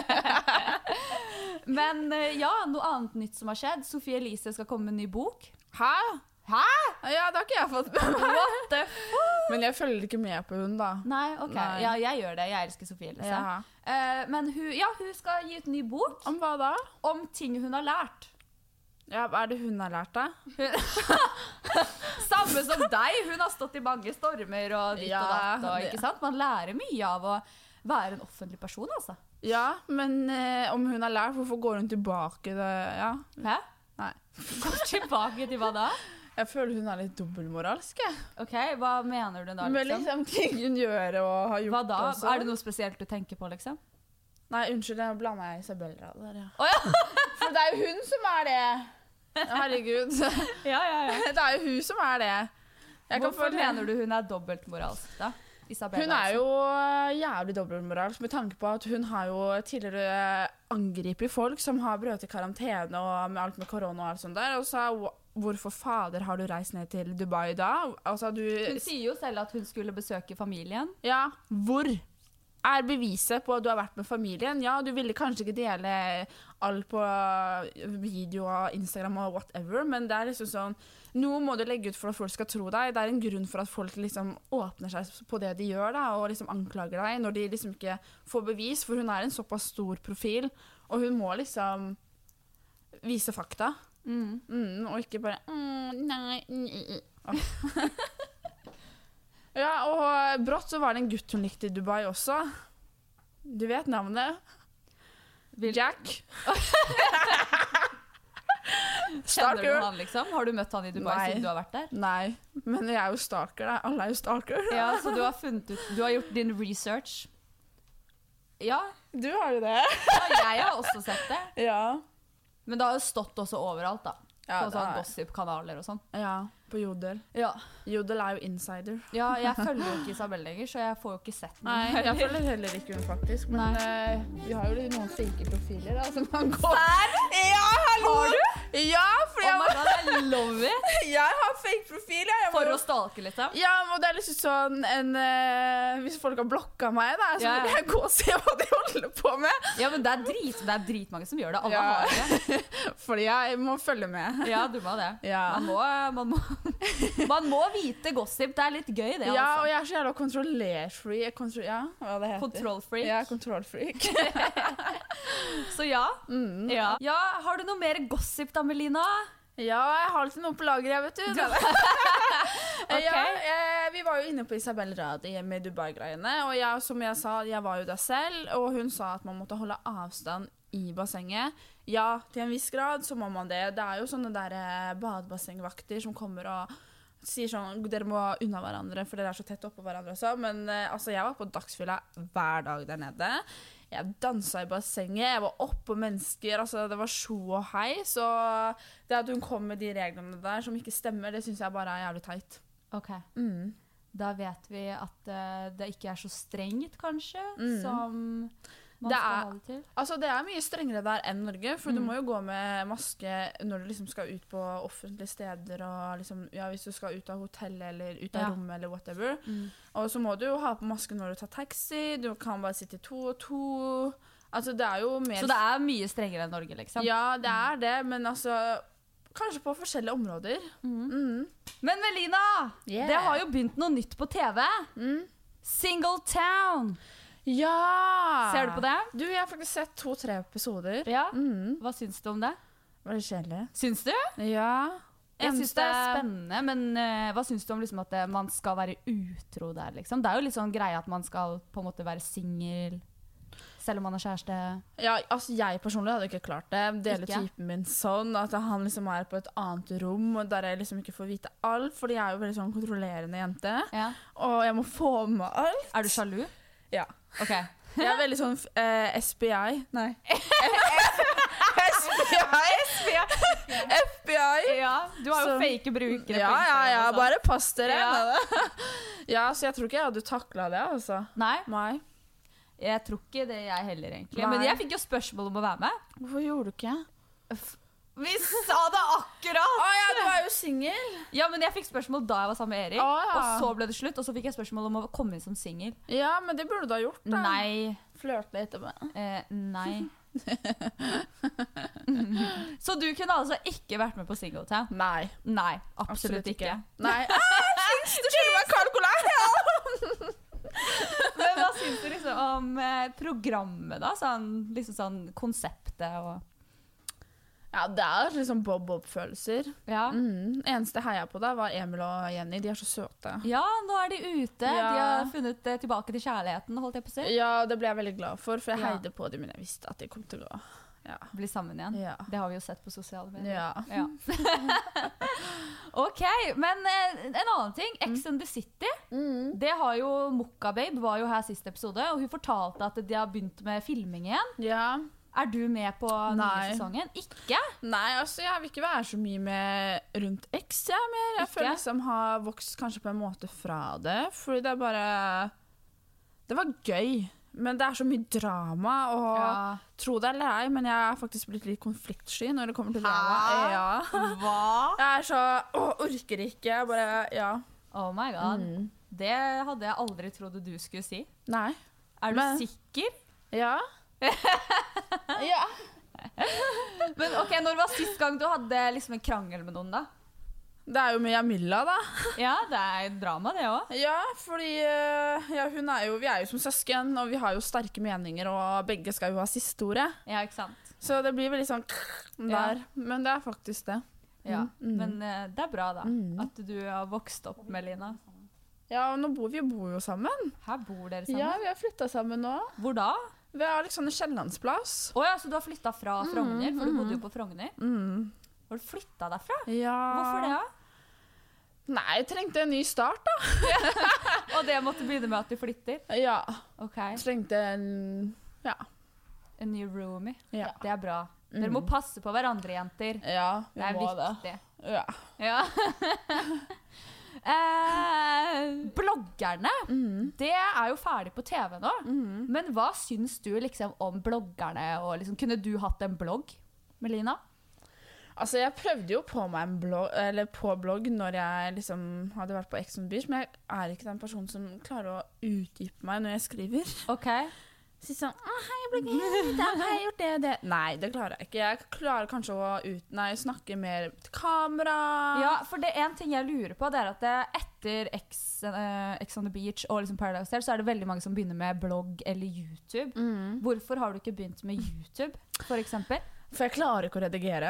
Men ja, noe annet nytt som har skjedd. Sofie Elise skal komme med en ny bok. Hæ? Hæ? Ja, det har ikke jeg fått med meg. What the fuck? Men jeg følger ikke med på hun da. Nei, ok. Nei. Ja, jeg gjør det. Jeg elsker Sofie Elise. Ja. Men hun skal gi ut en ny bok Om hva da? om ting hun har lært. Ja, hva er det hun har lært da? Samme som deg. Hun har stått i mange stormer og ditt Ja, og datt. Og, det- ikke sant? Man lærer mye av å være en offentlig person, altså. Ja, men om hun har lært, hvorfor går hun tilbake det? Ja. Hæ? Nei. Gå tilbake til hva da? Jeg føler hun er litt dobbeltmoralsk, jeg. Ok, hva mener du da, Men liksom? liksom ting hun gjør og har gjort Hva da? også. Er det noe spesielt du tenker på, liksom? Nei, unnskyld, jeg blander jeg Isabel der, ja. Åja! For det er jo hun som er det. Herregud. Ja. Det er jo hun som er det. Hvorfor mener du hun er dobbeltmoralsk, da? Isabel, Hun er jo jævlig dobbeltmoralsk med tanke på at hun har jo tidligere angripet folk som har brøt i karantene og med alt med korona og alt sånt der, og sa hvorfor fader har du reist ned til Dubai da? Altså, Hun sier jo selv at hun skulle besøke familien. Ja, hvor er beviset på at du har vært med familien? Ja, du ville kanskje ikke dele alt på video og Instagram og whatever, men det er liksom sånn, noe må du legge ut for at folk skal tro deg. Det er en grunn for at folk liksom åpner seg på det de gjør da, og liksom anklager deg når de liksom ikke får bevis, for hun er en såpass stor profil, og hun må liksom vise fakta. Og ikke bare nei. Ja, og brått så var det en gutt hun likte i Dubai også. Du vet navnet? Jack. Kjenner du han, liksom? Har du møtt han i Dubai siden du har vært der? Nei, men jeg er jo stalker da. Alle er jo stalker. Ja, så du har funnet ut, du har gjort din research. Ja, Du har jo det. jeg har også sett det. Ja. Men det har jo stått også overalt da. Ja, På det sånn er- gossip-kanaler og sånn. Ja, på Jodel. Ja. Jodel er jo insider. Ja, jeg følger jo ikke Isabel lenger, så jeg får jo ikke sett noe. Nei, jeg følger heller ikke hun faktisk, men vi har jo litt noen fake profiler da, som man går... Ja, hallo! Har du? Ja, for Oh my god, I love it! jeg har fake profil. For å stalke, liksom. Ja, og det er liksom sånn hvis folk har blokket meg da, så Ja. vil jeg gå og se hva de holder på med. Ja, men det er dritmange som gjør det. Alle Ja. har det. Fordi jeg må følge med. Ja, du må det. Ja. Man må vite gossip. Det er litt gøy, det, Ja, og altså. jeg er så jævla kontroller-free. Ja, hva det heter. Kontrollfreak. Ja, kontrollfreak. Så ja. Ja. Har du noe mer gossip da, Melina? Ja, jeg har alltid noe på lager, jeg vet du. Ok. Ja, vi var jo inne på Isabel Radi med Dubai-greiene, og som jeg sa, jeg var jo der selv, og hun sa at man måtte holde avstand i bassenget. Ja, til en viss grad så må man det. Det er jo sånne der badebassengvakter som kommer og sier sånn, dere må unna hverandre, for dere er så tett oppå hverandre også. Men altså, jeg var på dagsfylla hver dag der nede. Jeg danset i bassenget, jeg var oppe på mennesker, altså det var sjo og hei, så det at hun kom med de reglene der som ikke stemmer, det synes jeg bare er jævlig teit. Ok. Da vet vi at det ikke er så strengt, kanskje, som man skal ha det til? Altså, det mye strengere der enn Norge, for du må jo gå med maske når du liksom skal ut på offentlige steder, og liksom, ja, hvis du skal ut av hotellet eller ut av rommet eller whatever. Og så må du jo ha på maske når du tar taxi, du kan bare sitte 2 og 2. Altså, det jo mer... Så det mye strengere enn Norge, liksom? Ja, det det, men altså... Kanskje på forskjellige områder. Men Melina, det har jo begynt noe nytt på TV. Single Town. Ja! Ser du på det? Du, jeg har faktisk sett 2-3 episoder. Ja? Hva syns du om det? Var det kjedelig? Syns du? Ja. Jeg syns det spennende, men hva syns du om liksom at man skal være utro der, liksom? Det jo litt sånn greie at man skal på en måte være single, selv om man har kjæreste. Ja, altså jeg personlig hadde ikke klart det. Dele typen min sånn, at han liksom på et annet rom, og der jeg liksom ikke får vite alt, fordi jeg jo veldig sånn kontrollerende jente. Ja. Og jeg må få med alt. Du sjalu? Ja. Ok. Jeg veldig sånn SBI. Nei. FBI. Ja, du har jo fake brukere. Ja, bare pass dere. Ja, så jeg tror ikke jeg hadde taklet det, altså. Nei. Jeg tror ikke det jeg heller, egentlig. Men jeg fikk jo spørsmål om å være med. Hvorfor gjorde du ikke? Vi sa det akkurat! Ja, du jo single. Ja, men jeg fikk spørsmål da jeg var sammen med Erik. Og så ble det slutt, og så fikk jeg spørsmål om å komme inn som single. Ja, men det burde du ha gjort, da. Nei. Flørte litt med. Nei. Så du kunne altså ikke vært med på Single Town? Nei. Nei, absolutt ikke. Nei. Du skylder meg kalkulær! Men hva synes du liksom om programmet da? Liksom sånn konseptet og... Ja, det liksom bob-bob-følelser. Ja. Eneste jeg heier på da var Emil og Jenny. De så søte. Ja, nå de ute. Ja. De har funnet tilbake til kjærligheten, holdt jeg på å si. Ja, det ble jeg veldig glad for jeg heide på dem, men jeg visste at de kom til å bli sammen igjen. Ja. Det har vi jo sett på sosiale medier. Ja. Ok, men en annen ting, Ex and the City, det har jo Mokka Babe, var jo her siste episode, og hun fortalte at de har begynt med filming igjen. Ja. Du med på nye sesongen? Ikke? Nei, altså jeg vil ikke være så mye med rundt X, jeg føler liksom har vokst kanskje på en måte fra det, fordi det bare, det var gøy. Men det så mye drama, og tro det eller ei, men jeg faktisk blitt litt konfliktsky når det kommer til drama. Ja. Hva? Jeg så, orker ikke, bare, Oh my god. Det hadde jeg aldri trodd du skulle si. Nei. Du sikker? Ja. Ja. Men ok, når var sist gang du hadde liksom en krangel med noen da? Det jo med Jamila da. Ja, det drama det også. Ja, fordi vi jo som søsken, og vi har jo sterke meninger, og begge skal jo ha siste ordet. Ja, ikke sant? Så det blir veldig sånn der, men det faktisk det. Ja, men det bra da, at du har vokst opp med Lina. Ja, og nå bor vi jo sammen. Her bor dere sammen? Ja, vi har flyttet sammen nå. Hvor da? Vi Alexander Kiellandsplass. Åja, så du har flyttet fra Frogner, for du bodde jo på Frogner. Har du flyttet derfra? Ja. Hvorfor det da? Nei, jeg trengte en ny start da. Og det måtte begynne med at du flytter? Ja. Ok. Trengte en ny roomie. Ja. Det bra. Dere må passe på hverandre, jenter. Ja, vi må viktig. Det. Ja. Bloggerne, det jo ferdig på TV nå. Men hva syns du liksom om bloggerne? Og liksom, kunne du hatt en blogg, Melina? Altså, jeg prøvde jo på meg en blogg når jeg liksom hadde vært på Ex on the Beach, men jeg ikke den personen som klarer å utdype meg når jeg skriver. Ok. Si sånn, hei, blogger, da har jeg gjort det og det. Nei, det klarer jeg ikke. Jeg klarer kanskje å snakke mer til kamera. Ja, for det en ting jeg lurer på, det at etter Ex on the Beach og liksom Paradise Hotel, så det veldig mange som begynner med blogg eller YouTube. Hvorfor har du ikke begynt med YouTube, for eksempel? For jeg klarer ikke å redigere.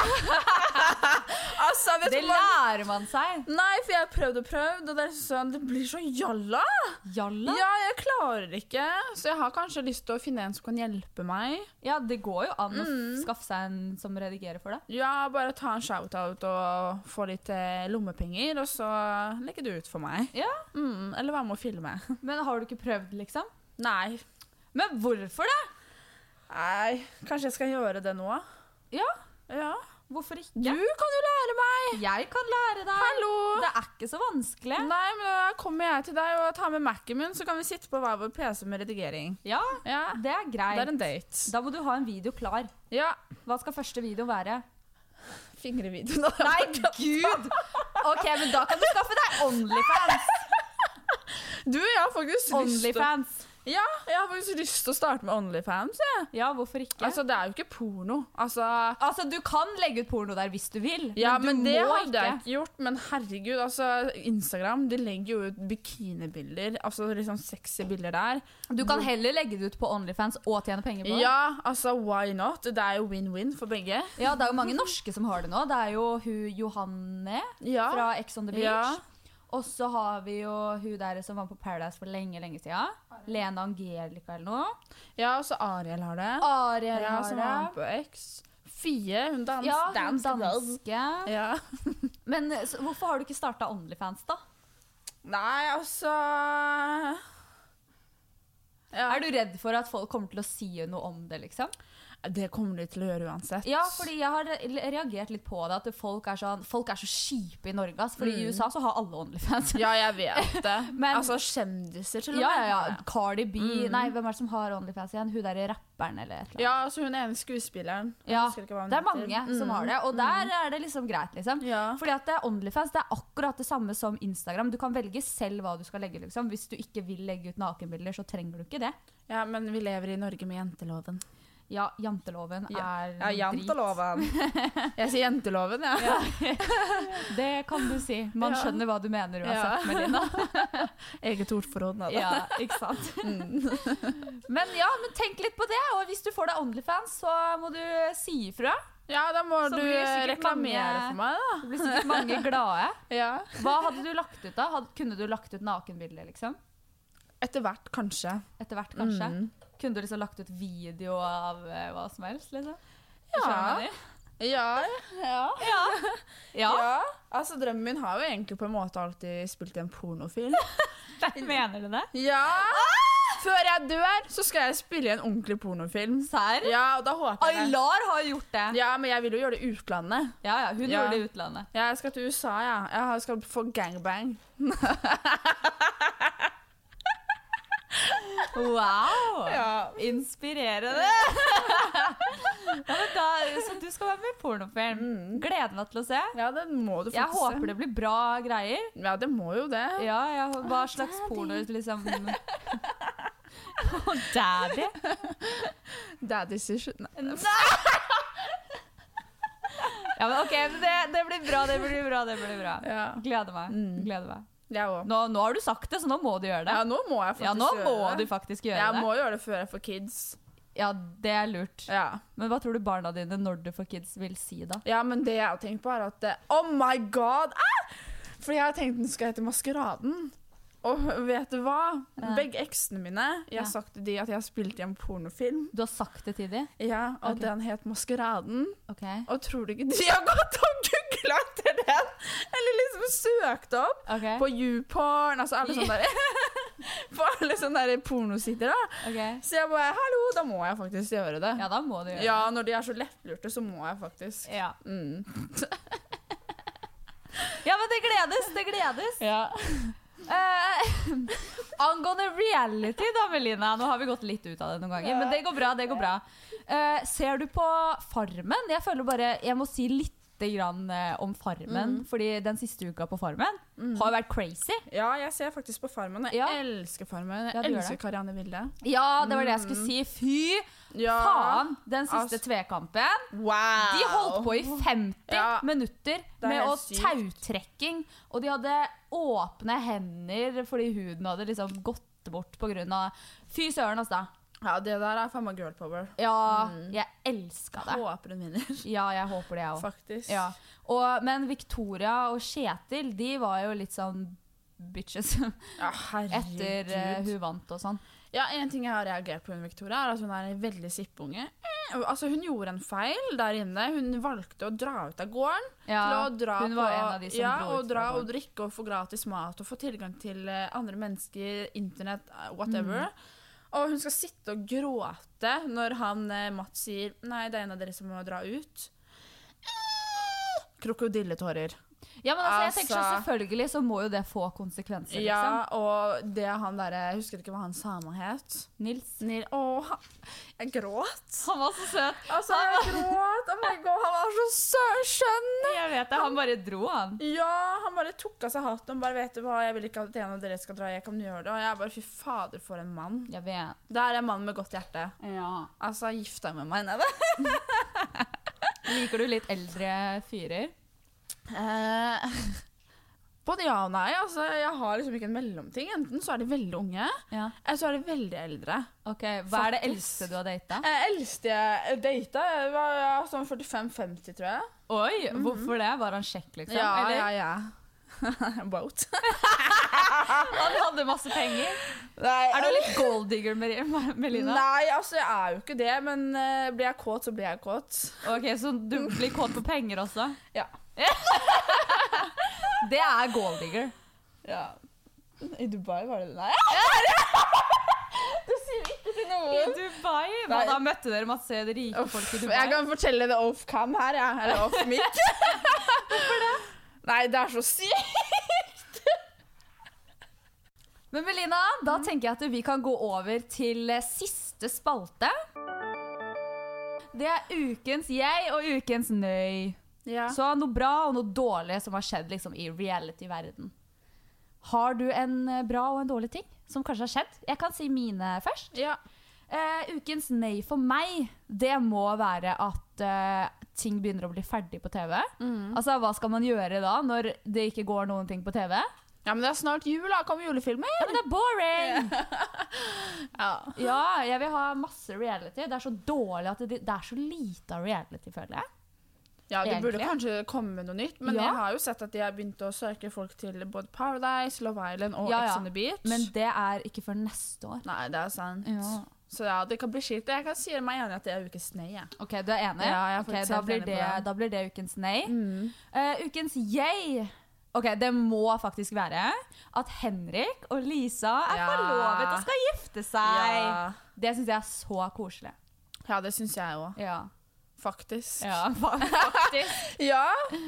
Altså, det lærer man seg. Nei, for jeg har prøvd, og det sånn, det blir så jalla. Jalla? Ja, jeg klarer ikke. Så jeg har kanskje lyst til å finne en som kan hjelpe meg. Ja, det går jo an å skaffe seg en som redigerer for deg. Ja, bare ta en shoutout og få litt lommepenger, og så legge det ut for meg. Ja. Eller hva med å filme. Men har du ikke prøvd, liksom? Nei. Men hvorfor det? Nei, kanskje jeg skal gjøre det nå. Ja. Ja. Hvorfor ikke? Du kan jo lære meg! Jeg kan lære deg. Hallo. Det ikke så vanskelig. Nei, men da kommer jeg til deg og tar med Mac'en min, så kan vi sitte på hver vår PC med redigering. Ja, det greit. Det en date. Da må du ha en video klar. Ja. Hva skal første video være? Fingrevideo. Nei, Gud! Ok, men da kan du skaffe deg OnlyFans. Du, jeg har faktisk OnlyFans. Ja, jeg har faktisk lyst til å starte med OnlyFans. Ja, hvorfor ikke? Altså, det jo ikke porno. Altså, du kan legge ut porno der hvis du vil. Ja, men det må hadde jeg ikke gjort. Men herregud, altså, Instagram, de legger jo ut bikinibilder. Altså, liksom sexy bilder der. Du kan heller legge det ut på OnlyFans og tjene penger på det. Ja, altså, why not? Det jo win-win for begge. Ja, det jo mange norske som har det nå. Det jo hun Johanne fra Ex on the Beach. Ja. Og så har vi jo hun der som var på Paradise for lenge siden. Lena Angelica eller noe. Ja, og så Ariel har det. Ariel har som det. Var på X. Fie, hun danske. Ja, hun danske. Ja. Men hvorfor har du ikke startet OnlyFans da? Nei, altså... Ja. Du redd for at folk kommer til å si noe om det, liksom? Det kommer de til å gjøre uansett. Ja, fordi jeg har reagert litt på det, at folk så kjipe i Norge, ass. Fordi i USA så har alle OnlyFans. Ja, jeg vet det. Men, altså, kjendiser til og med. Ja. Cardi B. Nei, hvem det som har OnlyFans igjen? Hun der rapperen eller et eller annet. Ja, altså hun ene skuespilleren. Ja, det mange som har det. Og der det liksom greit, liksom. Ja. Fordi at OnlyFans, det akkurat det samme som Instagram. Du kan velge selv hva du skal legge, liksom. Hvis du ikke vil legge ut nakenbilder, så trenger du ikke det. Ja, men vi lever i Norge med jenteloven. Ja, janteloven drit. Ja, janteloven. Jeg sier jenteloven, ja. Det kan du si. Man skjønner hva du mener uansett, Melina. Eget ordforråd. Ja, ikke sant? Men tenk litt på det, og hvis du får deg OnlyFans, så må du si ifra. Ja, da må du reklamere for meg, da. Det blir sikkert mange glade. Ja. Hva hadde du lagt ut da? Kunne du lagt ut nakenbilder, liksom? Etter hvert, kanskje. Kunne du liksom lagt ut video av hva som helst, liksom? Ja. Altså, drømmen min har jo egentlig på en måte alltid spilt en pornofilm. Mener du det? Ja! Før jeg dør, så skal jeg spille en ordentlig pornofilm. Serr? Ja, og da håper jeg Aylar har gjort det. Ja, men jeg vil jo gjøre det i utlandet. Ja, hun gjør det i utlandet. Ja, jeg skal til USA, ja. Jeg skal få gangbang. Wow! Ja. Inspirerende. Så du skal være med i pornofilm. Gleder meg til å se. Ja, det må du faktisk se. Jeg håper det blir bra greier. Ja, det må jo det. Ja, hva slags porno liksom... Daddy? Daddy sier Nei. Ja, men ok, det blir bra. Ja. Gleder meg. Nå har du sagt det, så nå må du gjøre det. Ja, nå må jeg faktisk gjøre det. Jeg må gjøre det før jeg får kids. Ja, det lurt. Ja. Men hva tror du barna dine når du får kids vil si da? Ja, men det jeg har tenkt på at oh my god! Fordi jeg har tenkt den skal hete Maskeraden. Og vet du hva? Begge eksene mine, jeg har sagt til de at jeg har spilt i en pornofilm. Du har sagt det til de? Ja, og den het Maskeraden. Okay. Og tror du ikke de har gått og googlet etter den? Eller liksom søkt opp på YouPorn, altså alle sånne der, på alle sånne der pornosider da. Okay. Så jeg bare, hallo, da må jeg faktisk gjøre det. Ja, da må du gjøre det. Ja, når de så lettlurte, så må jeg faktisk. Ja. Ja, men det gledes. Ja. Angående reality da, Melina. Nå har vi gått litt ut av det noen ganger, men det går bra. Ser du på Farmen? Jeg føler bare, jeg må si litt grann om Farmen, fordi den siste uka på Farmen har vært crazy. Ja, jeg ser faktisk på Farmen. Jeg elsker Farmen. Jeg elsker Karianne Vilde. Ja, det var det jeg skulle si. Fy faen, den siste tvekampen. Wow. De holdt på i 50 minutter med å tautrekking, og de hadde åpne hender fordi huden hadde liksom gått bort på grunn av fy søren, altså. Ja, det der faen meg girl power. Ja, jeg elsker det. Jeg håper den vinner. Ja, jeg håper det også. Faktisk. Ja. Men Victoria og Kjetil, de var jo litt sånn bitches etter hun vant og sånn. Ja, en ting jeg har reagert på med Victoria at hun en veldig sippunge. Altså, hun gjorde en feil der inne. Hun valgte å dra ut av gården til å dra hun var en av de som og dra og drikke og få gratis mat og få tilgang til andre mennesker, internett, whatever. Og hun skal sitte og gråte når Matt sier nei, det en av dere som må dra ut. krokodilletårer. Ja, men altså, jeg tenker så selvfølgelig så må jo det få konsekvenser, liksom. Ja, og det han der, jeg husker ikke hva han sama het. Nils. Jeg gråt. Han var så søt. Altså, jeg gråt. Oh my god, han var så skjønn. Jeg vet det, han bare dro han. Ja, han bare tok av seg hatten og bare, vet du hva, jeg vil ikke at en av dere skal dra, jeg kan gjøre det. Og jeg bare, fy fader, for en mann. Jeg vet. Det er en mann med godt hjerte. Ja. Altså, gift deg med meg, nede. Liker du litt eldre fyrer? Både ja og nei. Altså, jeg har liksom ikke en mellomting. Enten så er de veldig unge, eller så er de veldig eldre. Ok, hva er det eldste du har datet? Eldste jeg datet var sånn 45-50, tror jeg. Oi, hvorfor det? Var han kjekk, liksom? Ja. Boat. Han hadde masse penger. Nei, er du litt golddigger, Melina? Nei, altså jeg er jo ikke det, men blir jeg kåt, så blir jeg kåt. Ok, så du blir kåt på penger også? Ja. Det er golddigger. Ja. I Dubai var det Nei! Du sier ikke til noen. I Dubai? Hva da møtte dere masse rike folk i Dubai? Jeg kan fortelle det off-cam her, ja. Eller off-mic. Hvorfor det? Nei, det er så sykt. Men Melina, da tenker jeg at vi kan gå over til siste spalte. Det er ukens jeg og ukens nøy. Ja. Så noe bra og noe dårlig som har skjedd liksom, i reality-verden. Har du en bra og en dårlig ting som kanskje har skjedd? Jeg kan si mine først. Ja. Ukens nei for meg, det må være at ting begynner å bli ferdig på TV. Altså, hva skal man gjøre da, når det ikke går noen ting på TV? Ja, men det er snart jul da, kommer julefilmer. Ja, men det er boring! Ja, jeg vil ha masse reality. Det er så dårlig at det er så lite av reality, føler jeg. Ja, det burde kanskje komme noe nytt, men jeg har jo sett at de har begynt å søke folk til både Paradise, Love Island og Ex on the Beach. Men det er ikke før neste år. Nei, det er sant. Ja. Så ja, det kan bli skilt. Jeg kan si meg enig at det er ukens nei. Ja. Ok, du er enig? Ja, okay, da blir det ukens nei. Ukens yay. Ok, det må faktisk være at Henrik og Lisa er forlovet og skal gifte seg. Ja. Det synes jeg er så koselig. Ja, det synes jeg også. Ja. Faktisk. Ja, faktisk. Ja.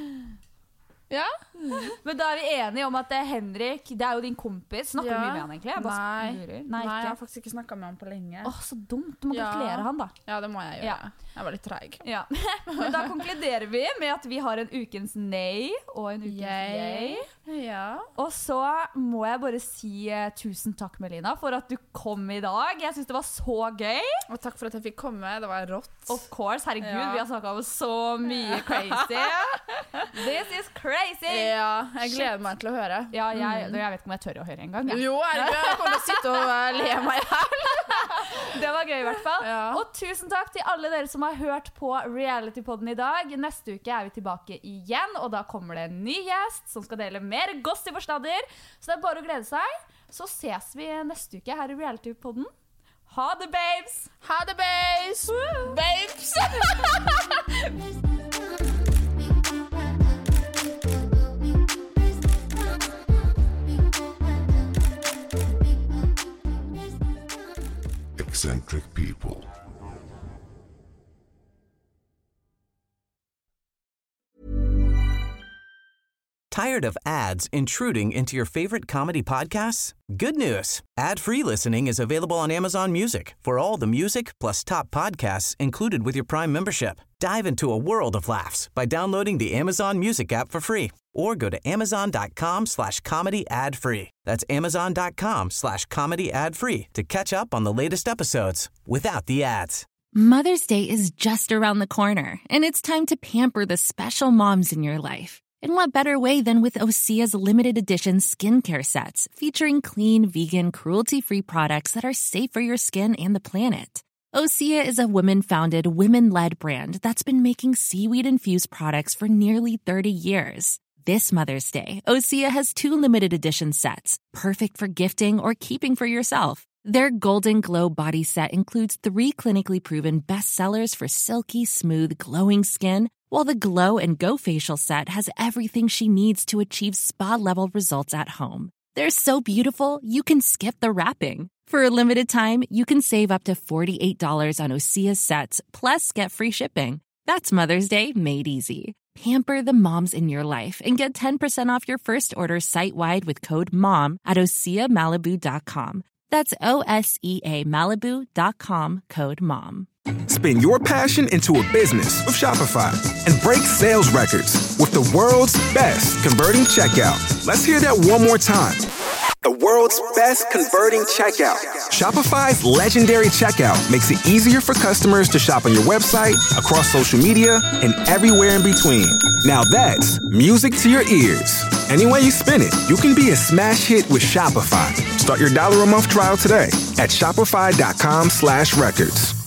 Ja. Men da er vi enige om at Henrik, det er jo din kompis. Snakker du mye med han egentlig? Nei, jeg har faktisk ikke snakket med han på lenge. Åh, så dumt. Du må gratulere han da. Ja, det må jeg gjøre. Jeg var litt treig. Ja. Men da konkluderer vi med at vi har en ukens nei og en ukens yay. Ja. Og så må jeg bare si tusen takk, Melina, for at du kom i dag. Jeg synes det var så gøy. Og takk for at jeg fikk komme. Det var rått. Of course. Herregud, vi har snakket om så mye crazy. This is crazy. Ja, jeg gleder meg til å høre. Ja, jeg vet ikke om jeg tør å høre en gang. Ja. Jo, jeg kommer til å sitte og le meg her. Det var gøy i hvert fall. Ja. Og tusen takk til alle dere som har hørt på Reality-podden i dag. Neste uke er vi tilbake igjen, og da kommer det en ny gjest som skal dele mer gossip og sladder. Så det er bare å glede seg. Så ses vi neste uke her i Reality-podden. Ha det, babes! Ha det, babes! Babes! Eccentric people. Tired of ads intruding into your favorite comedy podcasts? Good news. Ad-free listening is available on Amazon Music for all the music plus top podcasts included with your Prime membership. Dive into a world of laughs by downloading the Amazon Music app for free or go to amazon.com/comedy ad-free. That's amazon.com/comedy ad-free to catch up on the latest episodes without the ads. Mother's Day is just around the corner, and it's time to pamper the special moms in your life. And what better way than with Osea's limited edition skincare sets featuring clean, vegan, cruelty-free products that are safe for your skin and the planet. Osea is a women-founded, women-led brand that's been making seaweed-infused products for nearly 30 years. This Mother's Day, Osea has 2 limited edition sets, perfect for gifting or keeping for yourself. Their Golden Glow body set includes 3 clinically proven bestsellers for silky, smooth, glowing skin, while the Glow and Go facial set has everything she needs to achieve spa-level results at home. They're so beautiful, you can skip the wrapping. For a limited time, you can save up to $48 on Osea's sets, plus get free shipping. That's Mother's Day made easy. Pamper the moms in your life and get 10% off your first order site-wide with code MOM at OseaMalibu.com. That's OSEA Malibu.com, code MOM. Spin your passion into a business with Shopify and break sales records with the world's best converting checkout. Let's hear that one more time. The world's best converting checkout. Shopify's legendary checkout makes it easier for customers to shop on your website, across social media, and everywhere in between. Now that's music to your ears. Any way you spin it, you can be a smash hit with Shopify. Start your $1 a month trial today at shopify.com/records.